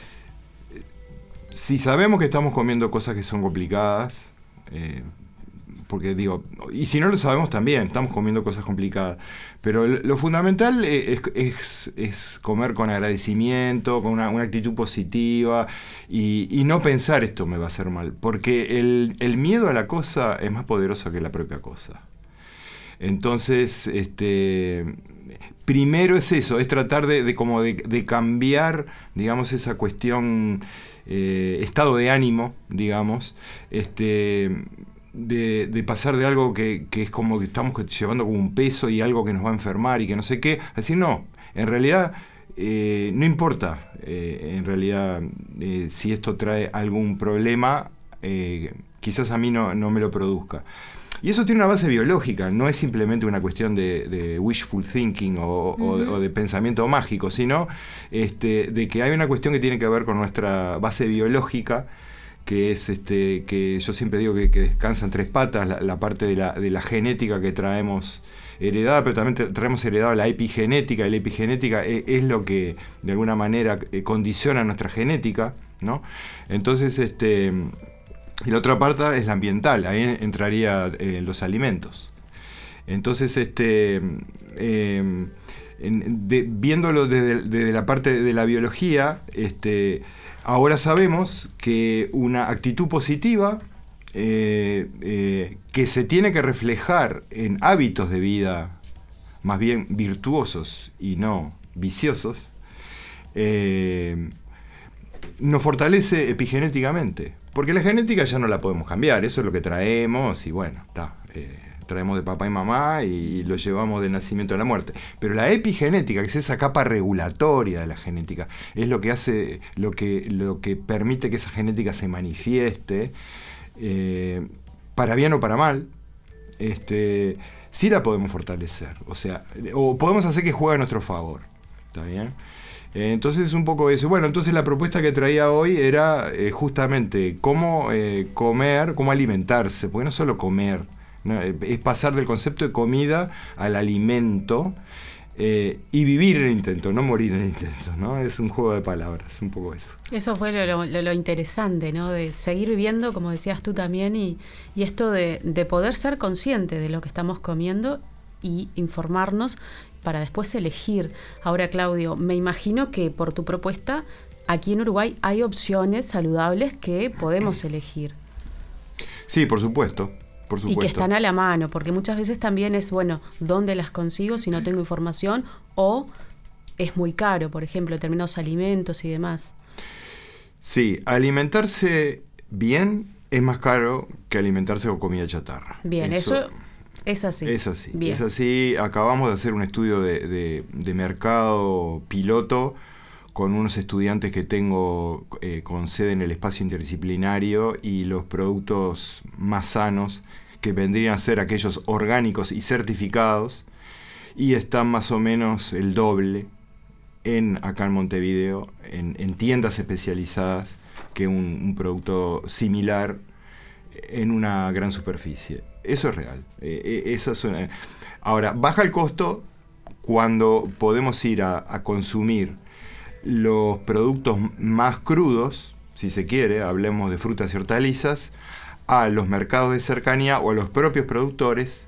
si sabemos que estamos comiendo cosas que son complicadas, eh, porque digo, y si no lo sabemos también, estamos comiendo cosas complicadas, pero lo, lo fundamental es, es, es comer con agradecimiento, con una, una actitud positiva y, y no pensar esto me va a hacer mal, porque el, el miedo a la cosa es más poderoso que la propia cosa. Entonces, este, primero es eso, es tratar de, de, como de, de cambiar, digamos, esa cuestión, eh, estado de ánimo, digamos, este... De, de pasar de algo que, que es como que estamos llevando como un peso y algo que nos va a enfermar y que no sé qué, a decir no, en realidad eh, no importa, eh, en realidad eh, si esto trae algún problema, eh, quizás a mí no, no me lo produzca. Y eso tiene una base biológica, no es simplemente una cuestión de, de wishful thinking o, uh-huh. o, de, o de pensamiento mágico, sino este, de que hay una cuestión que tiene que ver con nuestra base biológica, que es este que yo siempre digo que, que descansa en tres patas, la, la parte de la, de la genética que traemos heredada, pero también traemos heredada la epigenética, y la epigenética es, es lo que de alguna manera eh, condiciona nuestra genética, ¿no? Entonces, este y la otra parte es la ambiental, ahí entraría eh, los alimentos. Entonces, este eh, en, de, viéndolo desde, desde la parte de la biología, este ahora sabemos que una actitud positiva eh, eh, que se tiene que reflejar en hábitos de vida más bien virtuosos y no viciosos, eh, nos fortalece epigenéticamente. Porque la genética ya no la podemos cambiar, eso es lo que traemos y bueno, está. Eh, traemos de papá y mamá y lo llevamos del nacimiento a la muerte. Pero la epigenética, que es esa capa regulatoria de la genética, es lo que hace, lo que, lo que permite que esa genética se manifieste, eh, para bien o para mal, este, sí la podemos fortalecer. O sea, o podemos hacer que juegue a nuestro favor. ¿Está bien? Eh, entonces es un poco eso. Bueno, entonces la propuesta que traía hoy era eh, justamente cómo eh, comer, cómo alimentarse, porque no solo comer, ¿no? Es pasar del concepto de comida al alimento eh, y vivir en el intento, no morir en el intento, ¿no? Es un juego de palabras, un poco eso. Eso fue lo, lo, lo interesante, ¿no? De seguir viviendo, como decías tú también, y, y esto de, de poder ser consciente de lo que estamos comiendo y informarnos para después elegir. Ahora, Claudio, me imagino que por tu propuesta, aquí en Uruguay hay opciones saludables que podemos elegir. Sí, por supuesto. Por supuesto. Y que están a la mano, porque muchas veces también es, bueno, ¿dónde las consigo si no tengo información? O es muy caro, por ejemplo, determinados alimentos y demás. Sí, alimentarse bien es más caro que alimentarse con comida chatarra. Bien, eso, eso es así. Es así, bien. es así. Acabamos de hacer un estudio de, de, de mercado piloto con unos estudiantes que tengo eh, con sede en el espacio interdisciplinario, y los productos más sanos, que vendrían a ser aquellos orgánicos y certificados, y están más o menos el doble en acá en Montevideo, en, en tiendas especializadas, que un, un producto similar en una gran superficie. Eso es real. Eh, esa es una... Ahora, baja el costo cuando podemos ir a, a consumir los productos más crudos, si se quiere, hablemos de frutas y hortalizas, a los mercados de cercanía o a los propios productores,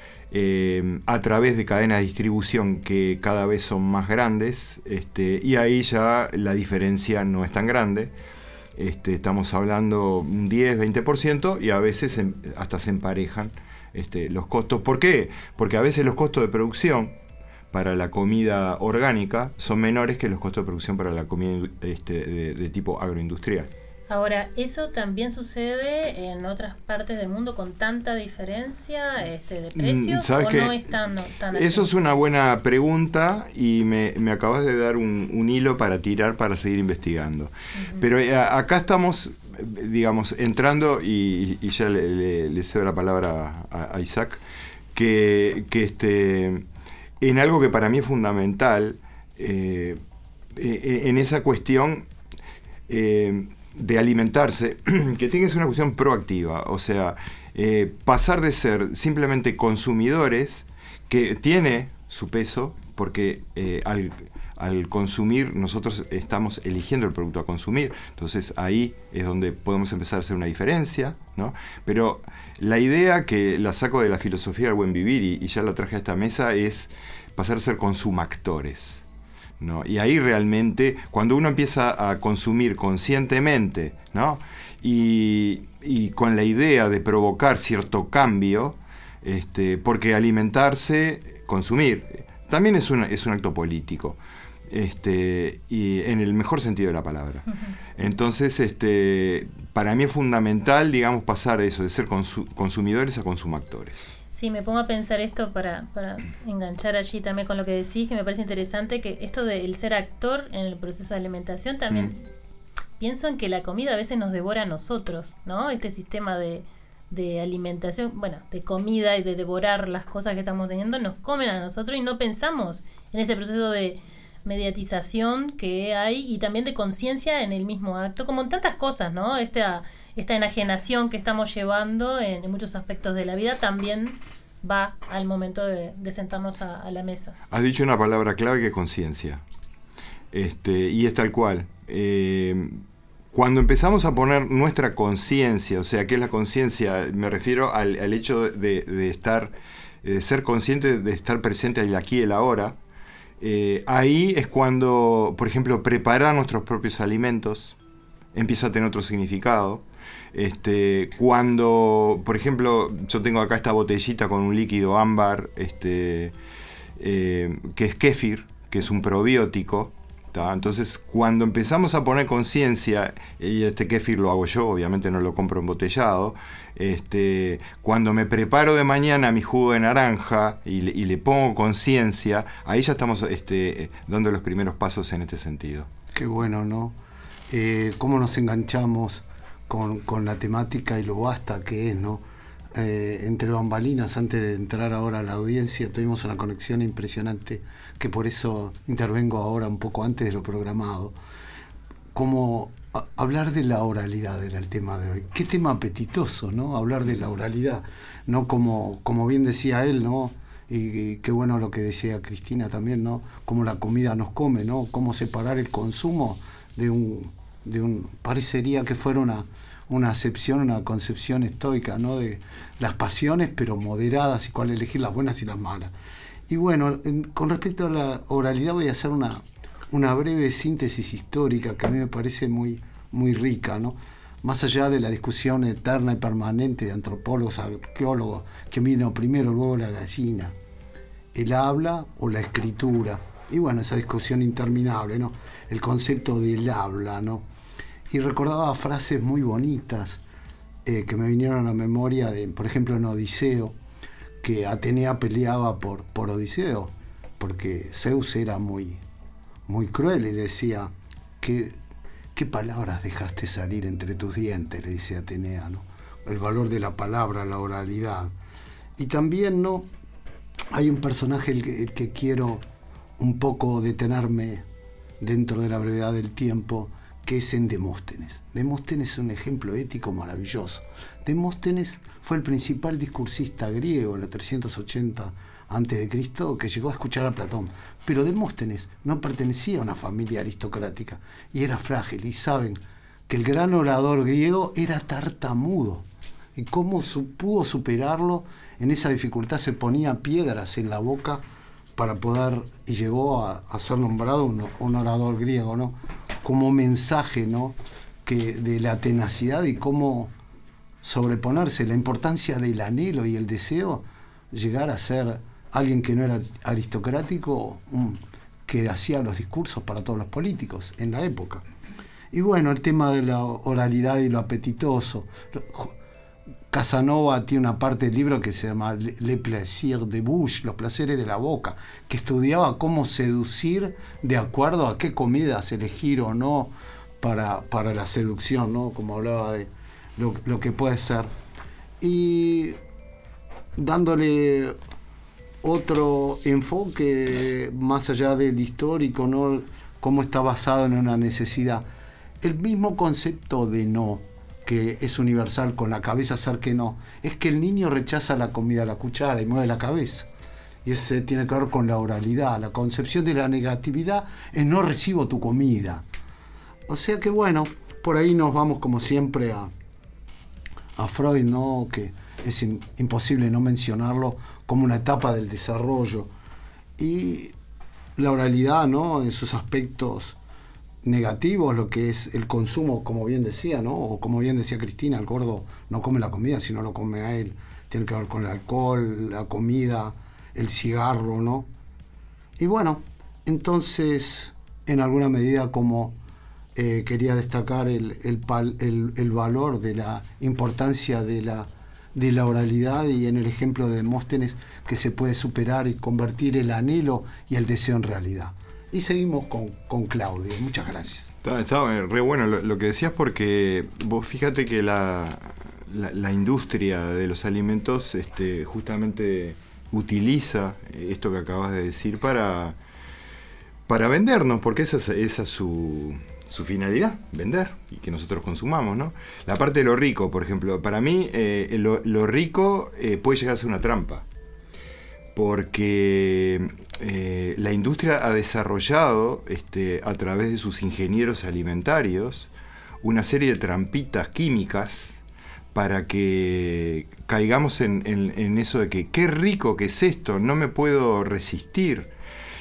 eh, a través de cadenas de distribución que cada vez son más grandes, este, y ahí ya la diferencia no es tan grande. Este, estamos hablando un diez, veinte por ciento, y a veces se, hasta se emparejan este, los costos. ¿Por qué? Porque a veces los costos de producción para la comida orgánica son menores que los costos de producción para la comida este, de, de tipo agroindustrial. Ahora, ¿eso también sucede en otras partes del mundo con tanta diferencia este, de precios ¿Sabes o qué? no es tan, no, tan así? Eso es una buena pregunta y me, me acabas de dar un, un hilo para tirar para seguir investigando. Uh-huh. Pero eh, acá estamos, digamos, entrando y, y ya le, le, le cedo la palabra a, a Isaac, que, que este, en algo que para mí es fundamental, eh, eh, en esa cuestión... Eh, de alimentarse, que tiene que ser una cuestión proactiva, o sea, eh, pasar de ser simplemente consumidores, que tiene su peso, porque eh, al, al consumir nosotros estamos eligiendo el producto a consumir, entonces ahí es donde podemos empezar a hacer una diferencia, ¿no? Pero la idea que la saco de la filosofía del buen vivir y, y ya la traje a esta mesa es pasar a ser consumactores. ¿No? Y ahí realmente, cuando uno empieza a consumir conscientemente, ¿no? y, y con la idea de provocar cierto cambio, este, porque alimentarse, consumir, también es un, es un acto político, este, y en el mejor sentido de la palabra. Uh-huh. Entonces, este, para mí es fundamental, digamos, pasar eso, de ser consu- consumidores a consumactores. Sí, me pongo a pensar esto para, para enganchar allí también con lo que decís, que me parece interesante, que esto del ser actor en el proceso de alimentación también, mm. pienso en que la comida a veces nos devora a nosotros, ¿no? Este sistema de, de alimentación, bueno, de comida y de devorar las cosas que estamos teniendo, nos comen a nosotros y no pensamos en ese proceso de mediatización que hay y también de conciencia en el mismo acto, como en tantas cosas, ¿no? Esta... esta enajenación que estamos llevando en, en muchos aspectos de la vida también va al momento de, de sentarnos a, a la mesa. Has dicho una palabra clave que es conciencia. Este, y es tal cual. Eh, cuando empezamos a poner nuestra conciencia, o sea, ¿qué es la conciencia? Me refiero al, al hecho de, de estar, de ser consciente, de estar presente el aquí y el ahora. Eh, ahí es cuando, por ejemplo, preparar nuestros propios alimentos empieza a tener otro significado. Este, cuando, por ejemplo, yo tengo acá esta botellita con un líquido ámbar, este, eh, que es kéfir, que es un probiótico, ¿tá? Entonces, cuando empezamos a poner conciencia, y este kéfir lo hago yo, obviamente no lo compro embotellado, este, cuando me preparo de mañana mi jugo de naranja y le, y le pongo conciencia, ahí ya estamos este, dando los primeros pasos en este sentido. Qué bueno, ¿no? Eh, cómo nos enganchamos Con, con la temática y lo vasta que es, ¿no? Eh, entre bambalinas, antes de entrar ahora a la audiencia, tuvimos una conexión impresionante, que por eso intervengo ahora un poco antes de lo programado. Como a, hablar de la oralidad era el tema de hoy. Qué tema apetitoso, ¿no? Hablar de la oralidad, no como, como bien decía él, ¿no? Y, y qué bueno lo que decía Cristina también, ¿no? Cómo la comida nos come, ¿no? Cómo separar el consumo de un... de un parecería que fuera una, una acepción, una concepción estoica, ¿no? De las pasiones, pero moderadas, y cuál elegir, las buenas y las malas. Y bueno, en, con respecto a la oralidad voy a hacer una, una breve síntesis histórica que a mí me parece muy, muy rica, ¿no? Más allá de la discusión eterna y permanente de antropólogos, arqueólogos, que vino primero, luego la gallina, el habla o la escritura. Y bueno, esa discusión interminable, ¿no? El concepto del habla, ¿no? Y recordaba frases muy bonitas eh, que me vinieron a la memoria, de, por ejemplo, en Odiseo, que Atenea peleaba por, por Odiseo, porque Zeus era muy, muy cruel y decía, ¿qué, ¿qué palabras dejaste salir entre tus dientes?, le dice Atenea, ¿no? El valor de la palabra, la oralidad. Y también, ¿no? Hay un personaje el que, el que quiero un poco detenerme dentro de la brevedad del tiempo, que es en Demóstenes. Demóstenes es un ejemplo ético maravilloso. Demóstenes fue el principal discursista griego en el trescientos ochenta antes de Cristo que llegó a escuchar a Platón. Pero Demóstenes no pertenecía a una familia aristocrática y era frágil. Y saben que el gran orador griego era tartamudo. ¿Y cómo su, pudo superarlo? En esa dificultad se ponía piedras en la boca para poder, y llegó a, a ser nombrado un, un orador griego, ¿no? Como mensaje, ¿no? Que de la tenacidad y cómo sobreponerse, la importancia del anhelo y el deseo, llegar a ser alguien que no era aristocrático, un, que hacía los discursos para todos los políticos en la época. Y bueno, el tema de la oralidad y lo apetitoso. Casanova tiene una parte del libro que se llama Le Plaisir de Bouche, los placeres de la boca, que estudiaba cómo seducir de acuerdo a qué comidas elegir o no para, para la seducción, ¿no? Como hablaba de lo, lo que puede ser. Y dándole otro enfoque más allá del histórico, ¿no? Cómo está basado en una necesidad. El mismo concepto de no, que es universal con la cabeza hacer que no, es que el niño rechaza la comida a la cuchara y mueve la cabeza. Y ese tiene que ver con la oralidad. La concepción de la negatividad es no recibo tu comida. O sea que bueno, por ahí nos vamos como siempre a, a Freud, ¿no? Que es in, imposible no mencionarlo como una etapa del desarrollo. Y la oralidad, ¿no? En sus aspectos negativos, lo que es el consumo, como bien decía, ¿no? O como bien decía Cristina, el gordo no come la comida, sino lo come a él. Tiene que ver con el alcohol, la comida, el cigarro, ¿no? Y bueno, entonces, en alguna medida, como eh, quería destacar el, el, el, el valor de la importancia de la, de la oralidad, y en el ejemplo de Demóstenes, que se puede superar y convertir el anhelo y el deseo en realidad. Y seguimos con, con Claudio. Muchas gracias. Está, está re bueno lo, lo que decías, porque vos fíjate que la, la, la industria de los alimentos este, justamente utiliza esto que acabas de decir para, para vendernos, porque esa es, esa es su, su finalidad, vender y que nosotros consumamos, ¿no? La parte de lo rico, por ejemplo, para mí eh, lo, lo rico eh, puede llegar a ser una trampa, porque eh, la industria ha desarrollado este, a través de sus ingenieros alimentarios una serie de trampitas químicas para que caigamos en, en, en eso de que qué rico que es esto, no me puedo resistir.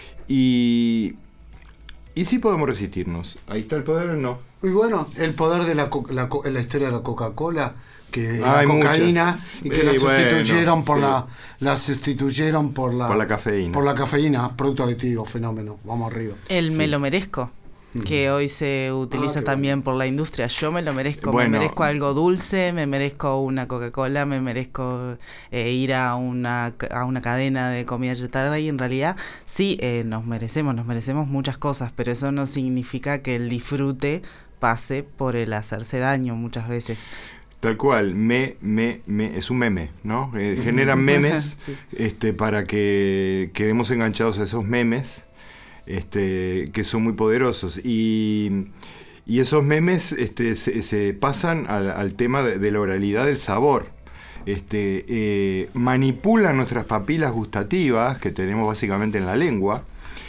Y, y sí podemos resistirnos. Ahí está el poder o no. Y bueno, el poder de la, la, la historia de la Coca-Cola, que ah, la cocaína muchas. y que la sustituyeron bueno, por sí. la la sustituyeron por la por la cafeína. Por la cafeína, producto aditivo, fenómeno. Vamos arriba. El sí. me lo merezco, que hoy se utiliza ah, también bueno. por la industria. Yo me lo merezco, bueno, me merezco algo dulce, me merezco una Coca-Cola, me merezco eh, ir a una a una cadena de comida chatarra, y en realidad sí, eh, nos merecemos, nos merecemos muchas cosas, pero eso no significa que el disfrute pase por el hacerse daño muchas veces. Tal cual, me, me, me, es un meme, ¿no? Eh, generan memes sí. este, para que quedemos enganchados a esos memes, este, que son muy poderosos. Y, y esos memes este, se, se pasan al, al tema de, de la oralidad del sabor. Este, eh, manipulan nuestras papilas gustativas, que tenemos básicamente en la lengua,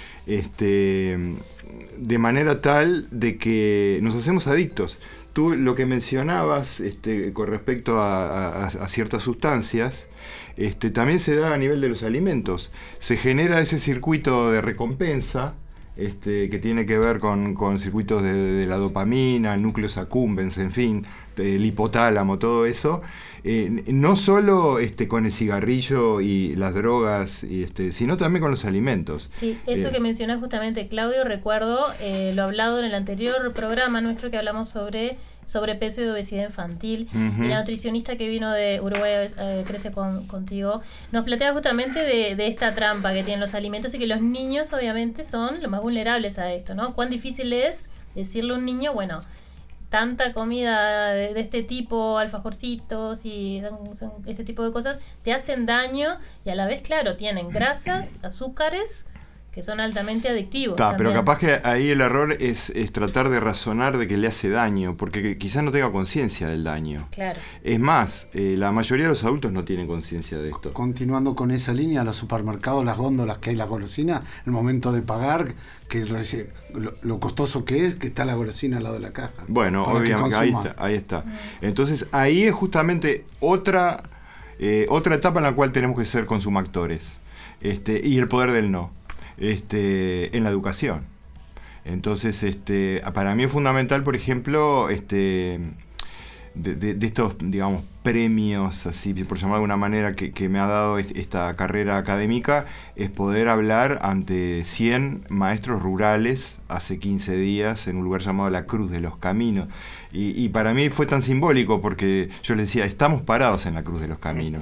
este, de manera tal de que nos hacemos adictos. Tú lo que mencionabas este, con respecto a, a, a ciertas sustancias, este, también se da a nivel de los alimentos. Se genera ese circuito de recompensa este, que tiene que ver con, con circuitos de, de la dopamina, núcleos accumbens, en fin, el hipotálamo, todo eso. Eh, no solo este, con el cigarrillo y las drogas, y este, sino también con los alimentos. Sí, eso eh, que mencionás justamente, Claudio, recuerdo eh, lo hablado en el anterior programa nuestro, que hablamos sobre sobrepeso y obesidad infantil. Uh-huh. Y la nutricionista que vino de Uruguay, eh, Crece con, contigo, nos plantea justamente de, de esta trampa que tienen los alimentos, y que los niños obviamente son los más vulnerables a esto, ¿no? Cuán difícil es decirle a un niño, bueno, tanta comida de, de este tipo, alfajorcitos y este tipo de cosas, te hacen daño, y a la vez, claro, tienen grasas, azúcares, que son altamente adictivos. Ta, pero capaz que ahí el error es, es tratar de razonar de que le hace daño, porque quizás no tenga conciencia del daño. Claro. Es más, eh, la mayoría de los adultos no tienen conciencia de esto. Continuando con esa línea, los supermercados, las góndolas que hay la golosina, el momento de pagar, que lo, lo costoso que es, que está la golosina al lado de la caja. Bueno, obviamente, ahí está, ahí está. Entonces, ahí es justamente otra, eh, otra etapa en la cual tenemos que ser consumactores. Este, y el poder del no. Este, en la educación. Entonces, este, para mí es fundamental, por ejemplo, este, de, de, de estos, digamos, premios, así por llamar de alguna manera, que, que me ha dado esta carrera académica, es poder hablar ante cien maestros rurales hace quince días en un lugar llamado La Cruz de los Caminos. Y, y para mí fue tan simbólico porque yo les decía, estamos parados en la Cruz de los Caminos,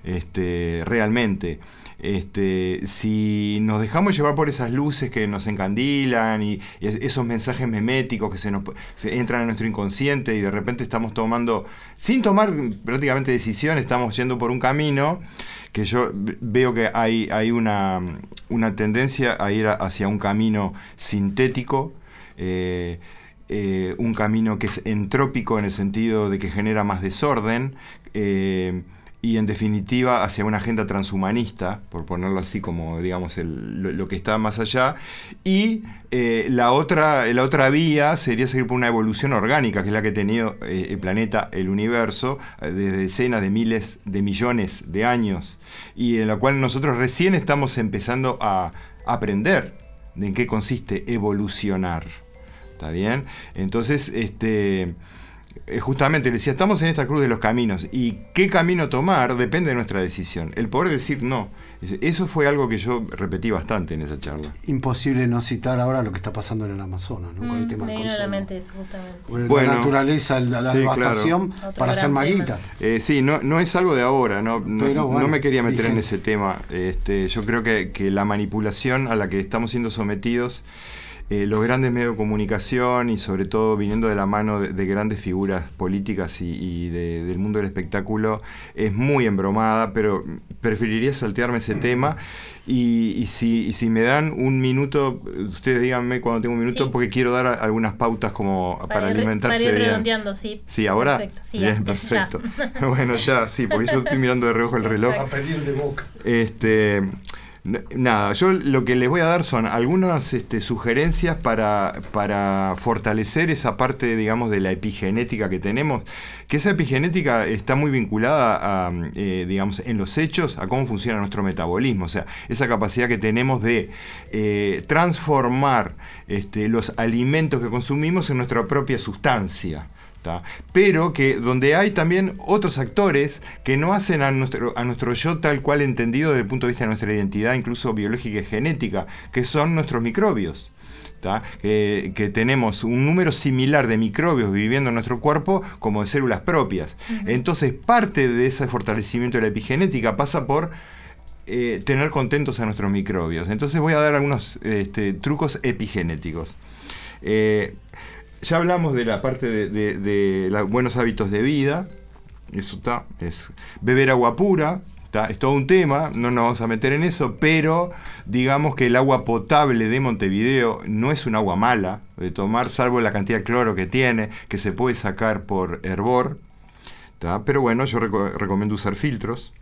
este, realmente. Este, si nos dejamos llevar por esas luces que nos encandilan y, y esos mensajes meméticos que se nos se entran en nuestro inconsciente y de repente estamos tomando, sin tomar prácticamente decisiones, estamos yendo por un camino que yo veo que hay, hay una, una tendencia a ir a, hacia un camino sintético, eh, eh, un camino que es entrópico en el sentido de que genera más desorden, eh, y en definitiva hacia una agenda transhumanista, por ponerlo así como digamos el, lo, lo que está más allá, y eh, la otra la otra vía sería seguir por una evolución orgánica, que es la que ha tenido eh, el planeta, el universo, eh, desde decenas de miles de millones de años, y en la cual nosotros recién estamos empezando a aprender de en qué consiste evolucionar. ¿Está bien? Entonces, este... justamente le decía, estamos en esta cruz de los caminos y qué camino tomar depende de nuestra decisión. El poder decir no, eso fue algo que yo repetí bastante en esa charla. Imposible no citar ahora lo que está pasando en el Amazonas, ¿no? Mm, con el tema me del vino a la consumo. mente eso, justamente. Bueno, la naturaleza, la, la sí, devastación claro. para hacer maguita. Eh, sí, no, no es algo de ahora, no, no, Pero, bueno, no me quería meter dije. en ese tema. Este, yo creo que, que la manipulación a la que estamos siendo sometidos, Eh, los grandes medios de comunicación y sobre todo viniendo de la mano de, de grandes figuras políticas y, y de, del mundo del espectáculo, es muy embromada, pero preferiría saltearme ese tema y, y, si, y si me dan un minuto, ustedes díganme cuando tengo un minuto, sí, porque quiero dar a, algunas pautas como para, para alimentarse para ir bien. redondeando, sí. Sí, ahora. Perfecto, sí, bien, antes, perfecto. Ya. Bueno, ya, sí, porque yo estoy mirando de reojo el reloj. A pedir de boca. Este... Nada, yo lo que les voy a dar son algunas este, sugerencias para, para fortalecer esa parte, digamos, de la epigenética que tenemos, que esa epigenética está muy vinculada a, eh, digamos, en los hechos, a cómo funciona nuestro metabolismo, o sea, esa capacidad que tenemos de eh, transformar este, los alimentos que consumimos en nuestra propia sustancia. ¿Ta? Pero que donde hay también otros actores que no hacen a nuestro, a nuestro yo tal cual entendido desde el punto de vista de nuestra identidad, incluso biológica y genética, que son nuestros microbios. Que, que tenemos un número similar de microbios viviendo en nuestro cuerpo como de células propias. Uh-huh. Entonces parte de ese fortalecimiento de la epigenética pasa por eh, tener contentos a nuestros microbios. Entonces voy a dar algunos este, trucos epigenéticos. Eh, Ya hablamos de la parte de, de, de los buenos hábitos de vida. Eso está, es beber agua pura, está, es todo un tema, no nos vamos a meter en eso, pero digamos que el agua potable de Montevideo no es un agua mala de tomar, salvo la cantidad de cloro que tiene, que se puede sacar por hervor, está, pero bueno, yo reco- recomiendo usar filtros.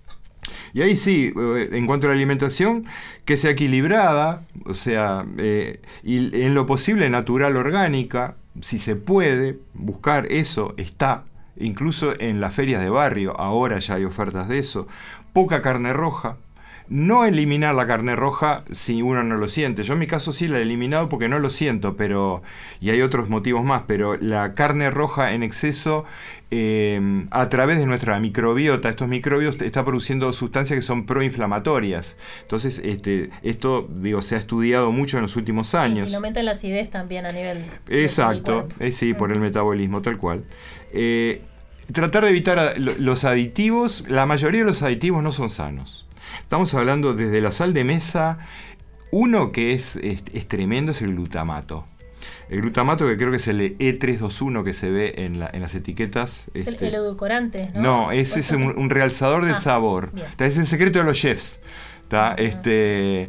Y ahí sí, en cuanto a la alimentación, que sea equilibrada, o sea, eh, y en lo posible natural, orgánica, si se puede, buscar eso, está, incluso en las ferias de barrio, ahora ya hay ofertas de eso, poca carne roja, no eliminar la carne roja si uno no lo siente. Yo en mi caso sí la he eliminado porque no lo siento, pero y hay otros motivos más, pero la carne roja en exceso, eh, a través de nuestra microbiota, estos microbios está produciendo sustancias que son proinflamatorias. Entonces, este, esto digo, se ha estudiado mucho en los últimos años. Sí, y aumenta la acidez también a nivel Exacto, eh, sí, por el metabolismo, tal cual. Eh, tratar de evitar a, lo, los aditivos. La mayoría de los aditivos no son sanos. Estamos hablando desde la sal de mesa. Uno que es, es, es tremendo es el glutamato. El glutamato, que creo que es el E trescientos veintiuno que se ve en, la, en las etiquetas. Es este, el, el edulcorante, ¿no? No, ese es un, un realzador del ah, sabor. Bien. Es el secreto de los chefs. ¿Tá? Este,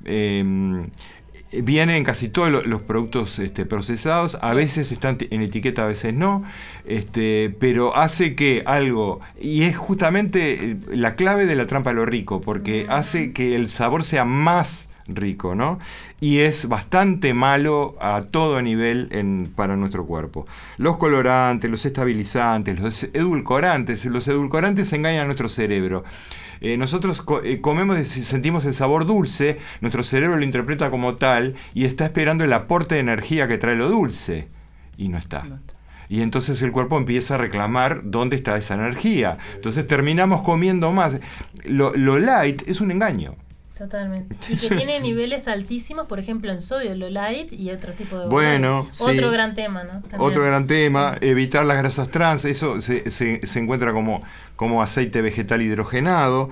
eh, viene en casi todos los, los productos este, procesados. A veces están en etiqueta, a veces no. Este, pero hace que algo... Y es justamente la clave de la trampa de lo rico, porque uh-huh. hace que el sabor sea más rico, ¿no? Y es bastante malo a todo nivel en, para nuestro cuerpo. Los colorantes, los estabilizantes, los edulcorantes, los edulcorantes engañan a nuestro cerebro. Eh, nosotros co- eh, comemos y sentimos el sabor dulce, nuestro cerebro lo interpreta como tal y está esperando el aporte de energía que trae lo dulce. Y no está. Y entonces el cuerpo empieza a reclamar dónde está esa energía. Entonces terminamos comiendo más. Lo, lo light es un engaño. Totalmente. Y que tiene niveles altísimos, por ejemplo, en sodio, lo light y otro tipo de... Bueno, sí. Otro gran tema, ¿no? También. Otro gran tema, sí. Evitar las grasas trans, eso se, se, se encuentra como, como aceite vegetal hidrogenado.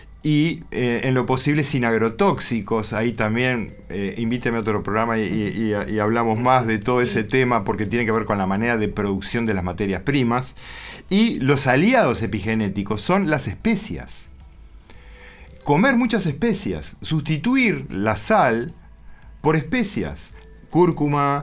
Y eh, en lo posible sin agrotóxicos. Ahí también eh, invíteme a otro programa y, y, y, y hablamos más de todo ese tema, porque tiene que ver con la manera de producción de las materias primas. Y los aliados epigenéticos son las especias. Comer muchas especias, sustituir la sal por especias. Cúrcuma,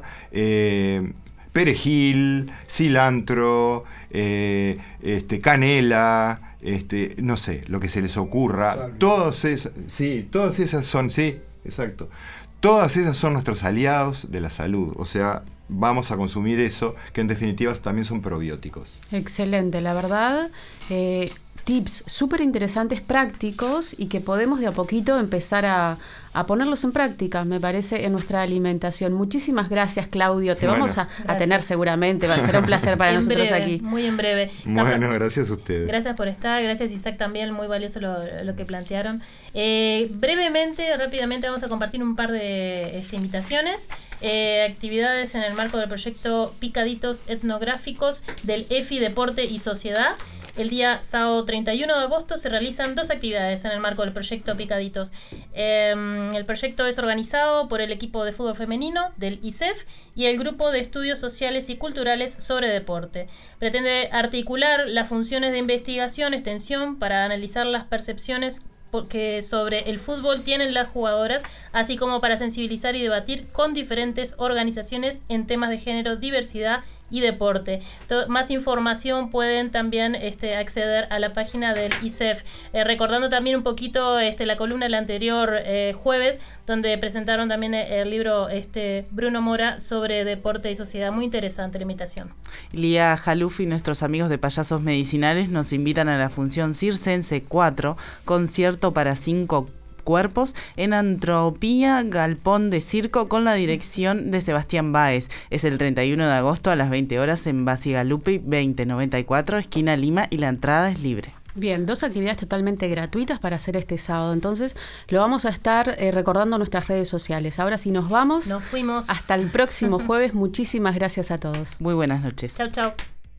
eh, perejil, cilantro, eh, este, canela... Este, no sé, lo que se les ocurra. Todas esas, sí, todas esas son, sí, exacto. Todas esas son nuestros aliados de la salud. O sea, vamos a consumir eso, que en definitiva también son probióticos. Excelente, la verdad. Eh, tips súper interesantes, prácticos, y que podemos de a poquito empezar a, a ponerlos en práctica, me parece, en nuestra alimentación. Muchísimas gracias, Claudio. Te bueno, vamos a, a tener seguramente. Va a ser un placer para nosotros breve, aquí. Muy en breve. Bueno, gracias a ustedes. Gracias por estar. Gracias, Isaac, también. Muy valioso lo, lo que plantearon. Eh, brevemente, rápidamente, vamos a compartir un par de este, invitaciones. Eh, actividades en el marco del proyecto Picaditos Etnográficos del E F I Deporte y Sociedad. El día sábado treinta y uno de agosto se realizan dos actividades en el marco del proyecto Picaditos. Eh, el proyecto es organizado por el equipo de fútbol femenino del I S E F y el grupo de estudios sociales y culturales sobre deporte. Pretende articular las funciones de investigación, extensión, para analizar las percepciones que sobre el fútbol tienen las jugadoras, así como para sensibilizar y debatir con diferentes organizaciones en temas de género, diversidad y deporte. Todo, más información pueden también este, acceder a la página del I S E F. Eh, recordando también un poquito este, la columna del anterior eh, jueves, donde presentaron también el libro este, Bruno Mora sobre deporte y sociedad. Muy interesante la invitación. Lía Jaluf y nuestros amigos de Payasos Medicinales nos invitan a la función Circense cuatro, concierto para cinco cuerpos en Antropía Galpón de Circo, con la dirección de Sebastián Báez. Es el treinta y uno de agosto a las veinte horas en Basigalupi veinte noventa y cuatro, esquina Lima, y la entrada es libre. Bien, dos actividades totalmente gratuitas para hacer este sábado. Entonces, lo vamos a estar eh, recordando en nuestras redes sociales. Ahora sí nos vamos. Nos fuimos. Hasta el próximo jueves. Muchísimas gracias a todos. Muy buenas noches. Chau, chau.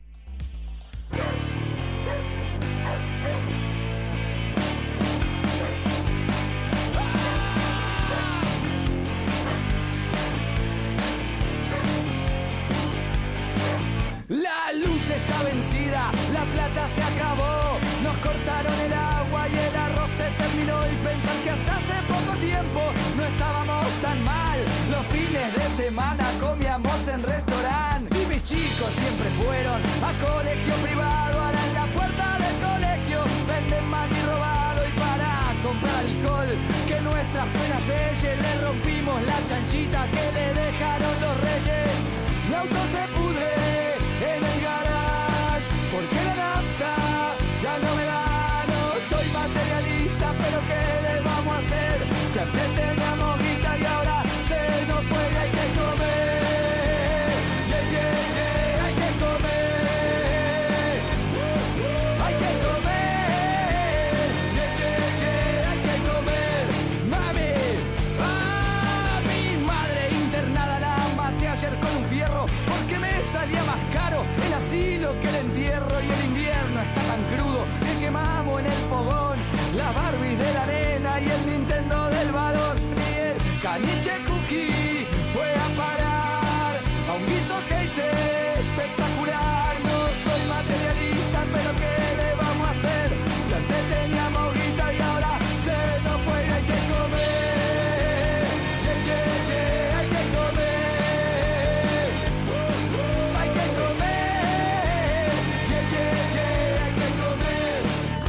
La luz está vencida, la plata se acabó, nos cortaron el agua y el arroz se terminó, y pensar que hasta hace poco tiempo no estábamos tan mal. Los fines de semana comíamos en restaurante y mis chicos siempre fueron a colegio privado. Ahora en la puerta del colegio venden mani robado, y para comprar alcohol que nuestras penas selle, le rompimos la chanchita que le dejaron los reyes. El auto se pudre en el garage, porque la nafta ya no me da. No soy materialista, pero ¿qué le vamos a hacer? Si antes teníamos guita y ahora se nos fue y hay que comer. Yeah, yeah, yeah, hay que comer. Hay que comer. Yeah, yeah, yeah, hay que comer. Mami, ah, mi madre internada la maté ayer con un fierro, porque me salía más caro el asilo que el entierro, y el invierno está tan crudo que quemamos en el fogón las Barbies de la arena y el Nintendo del valor. Y el caniche cookie fue a parar a un guiso que hice espectacular. No soy materialista, pero ¿qué le vamos a hacer? Si antes teníamos guita y ahora se nos fue y hay que comer. Yeah, yeah, yeah, hay que comer. Hay que comer. Yeah, yeah, yeah, hay que comer.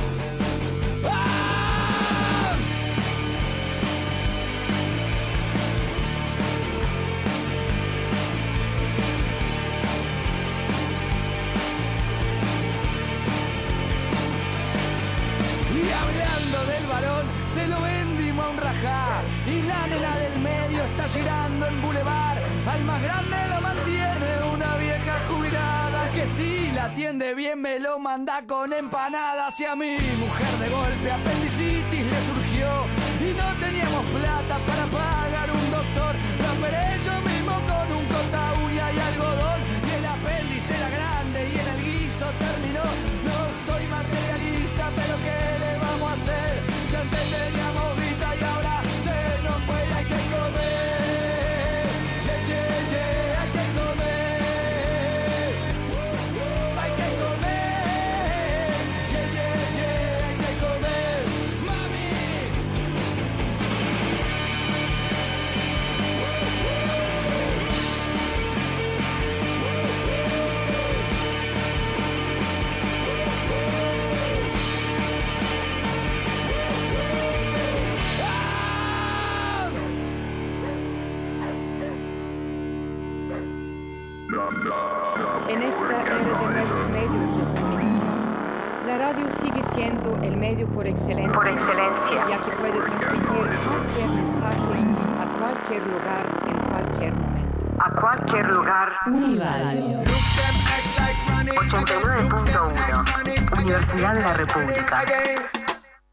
¡Ah! Y hablando del varón, se lo vendimos a un rajá, y la nena del medio está girando en Boulevard. Al más grande lo mantiene una vieja jubilada, si la atiende bien me lo manda con empanadas. Y a mi mujer de golpe apendicitis le surgió y no teníamos plata para pagar un doctor. La operé yo mismo con un corta uña y algodón, y el apéndice era grande y en el guiso terminó. No soy materialista, pero ¿qué le vamos a hacer? Si antes teníamos vida y ahora se nos fue, hay que comer. Yeah, yeah, yeah, hay que comer. Hay que comer. Yeah, yeah, yeah, hay que comer. Mami. En esta era de nuevos medios de comunicación, la radio sigue siendo el medio por excelencia, por excelencia, ya que puede transmitir cualquier mensaje a cualquier lugar, en cualquier momento. A cualquier lugar. Uniradio. ochenta y nueve punto uno, Universidad de la República.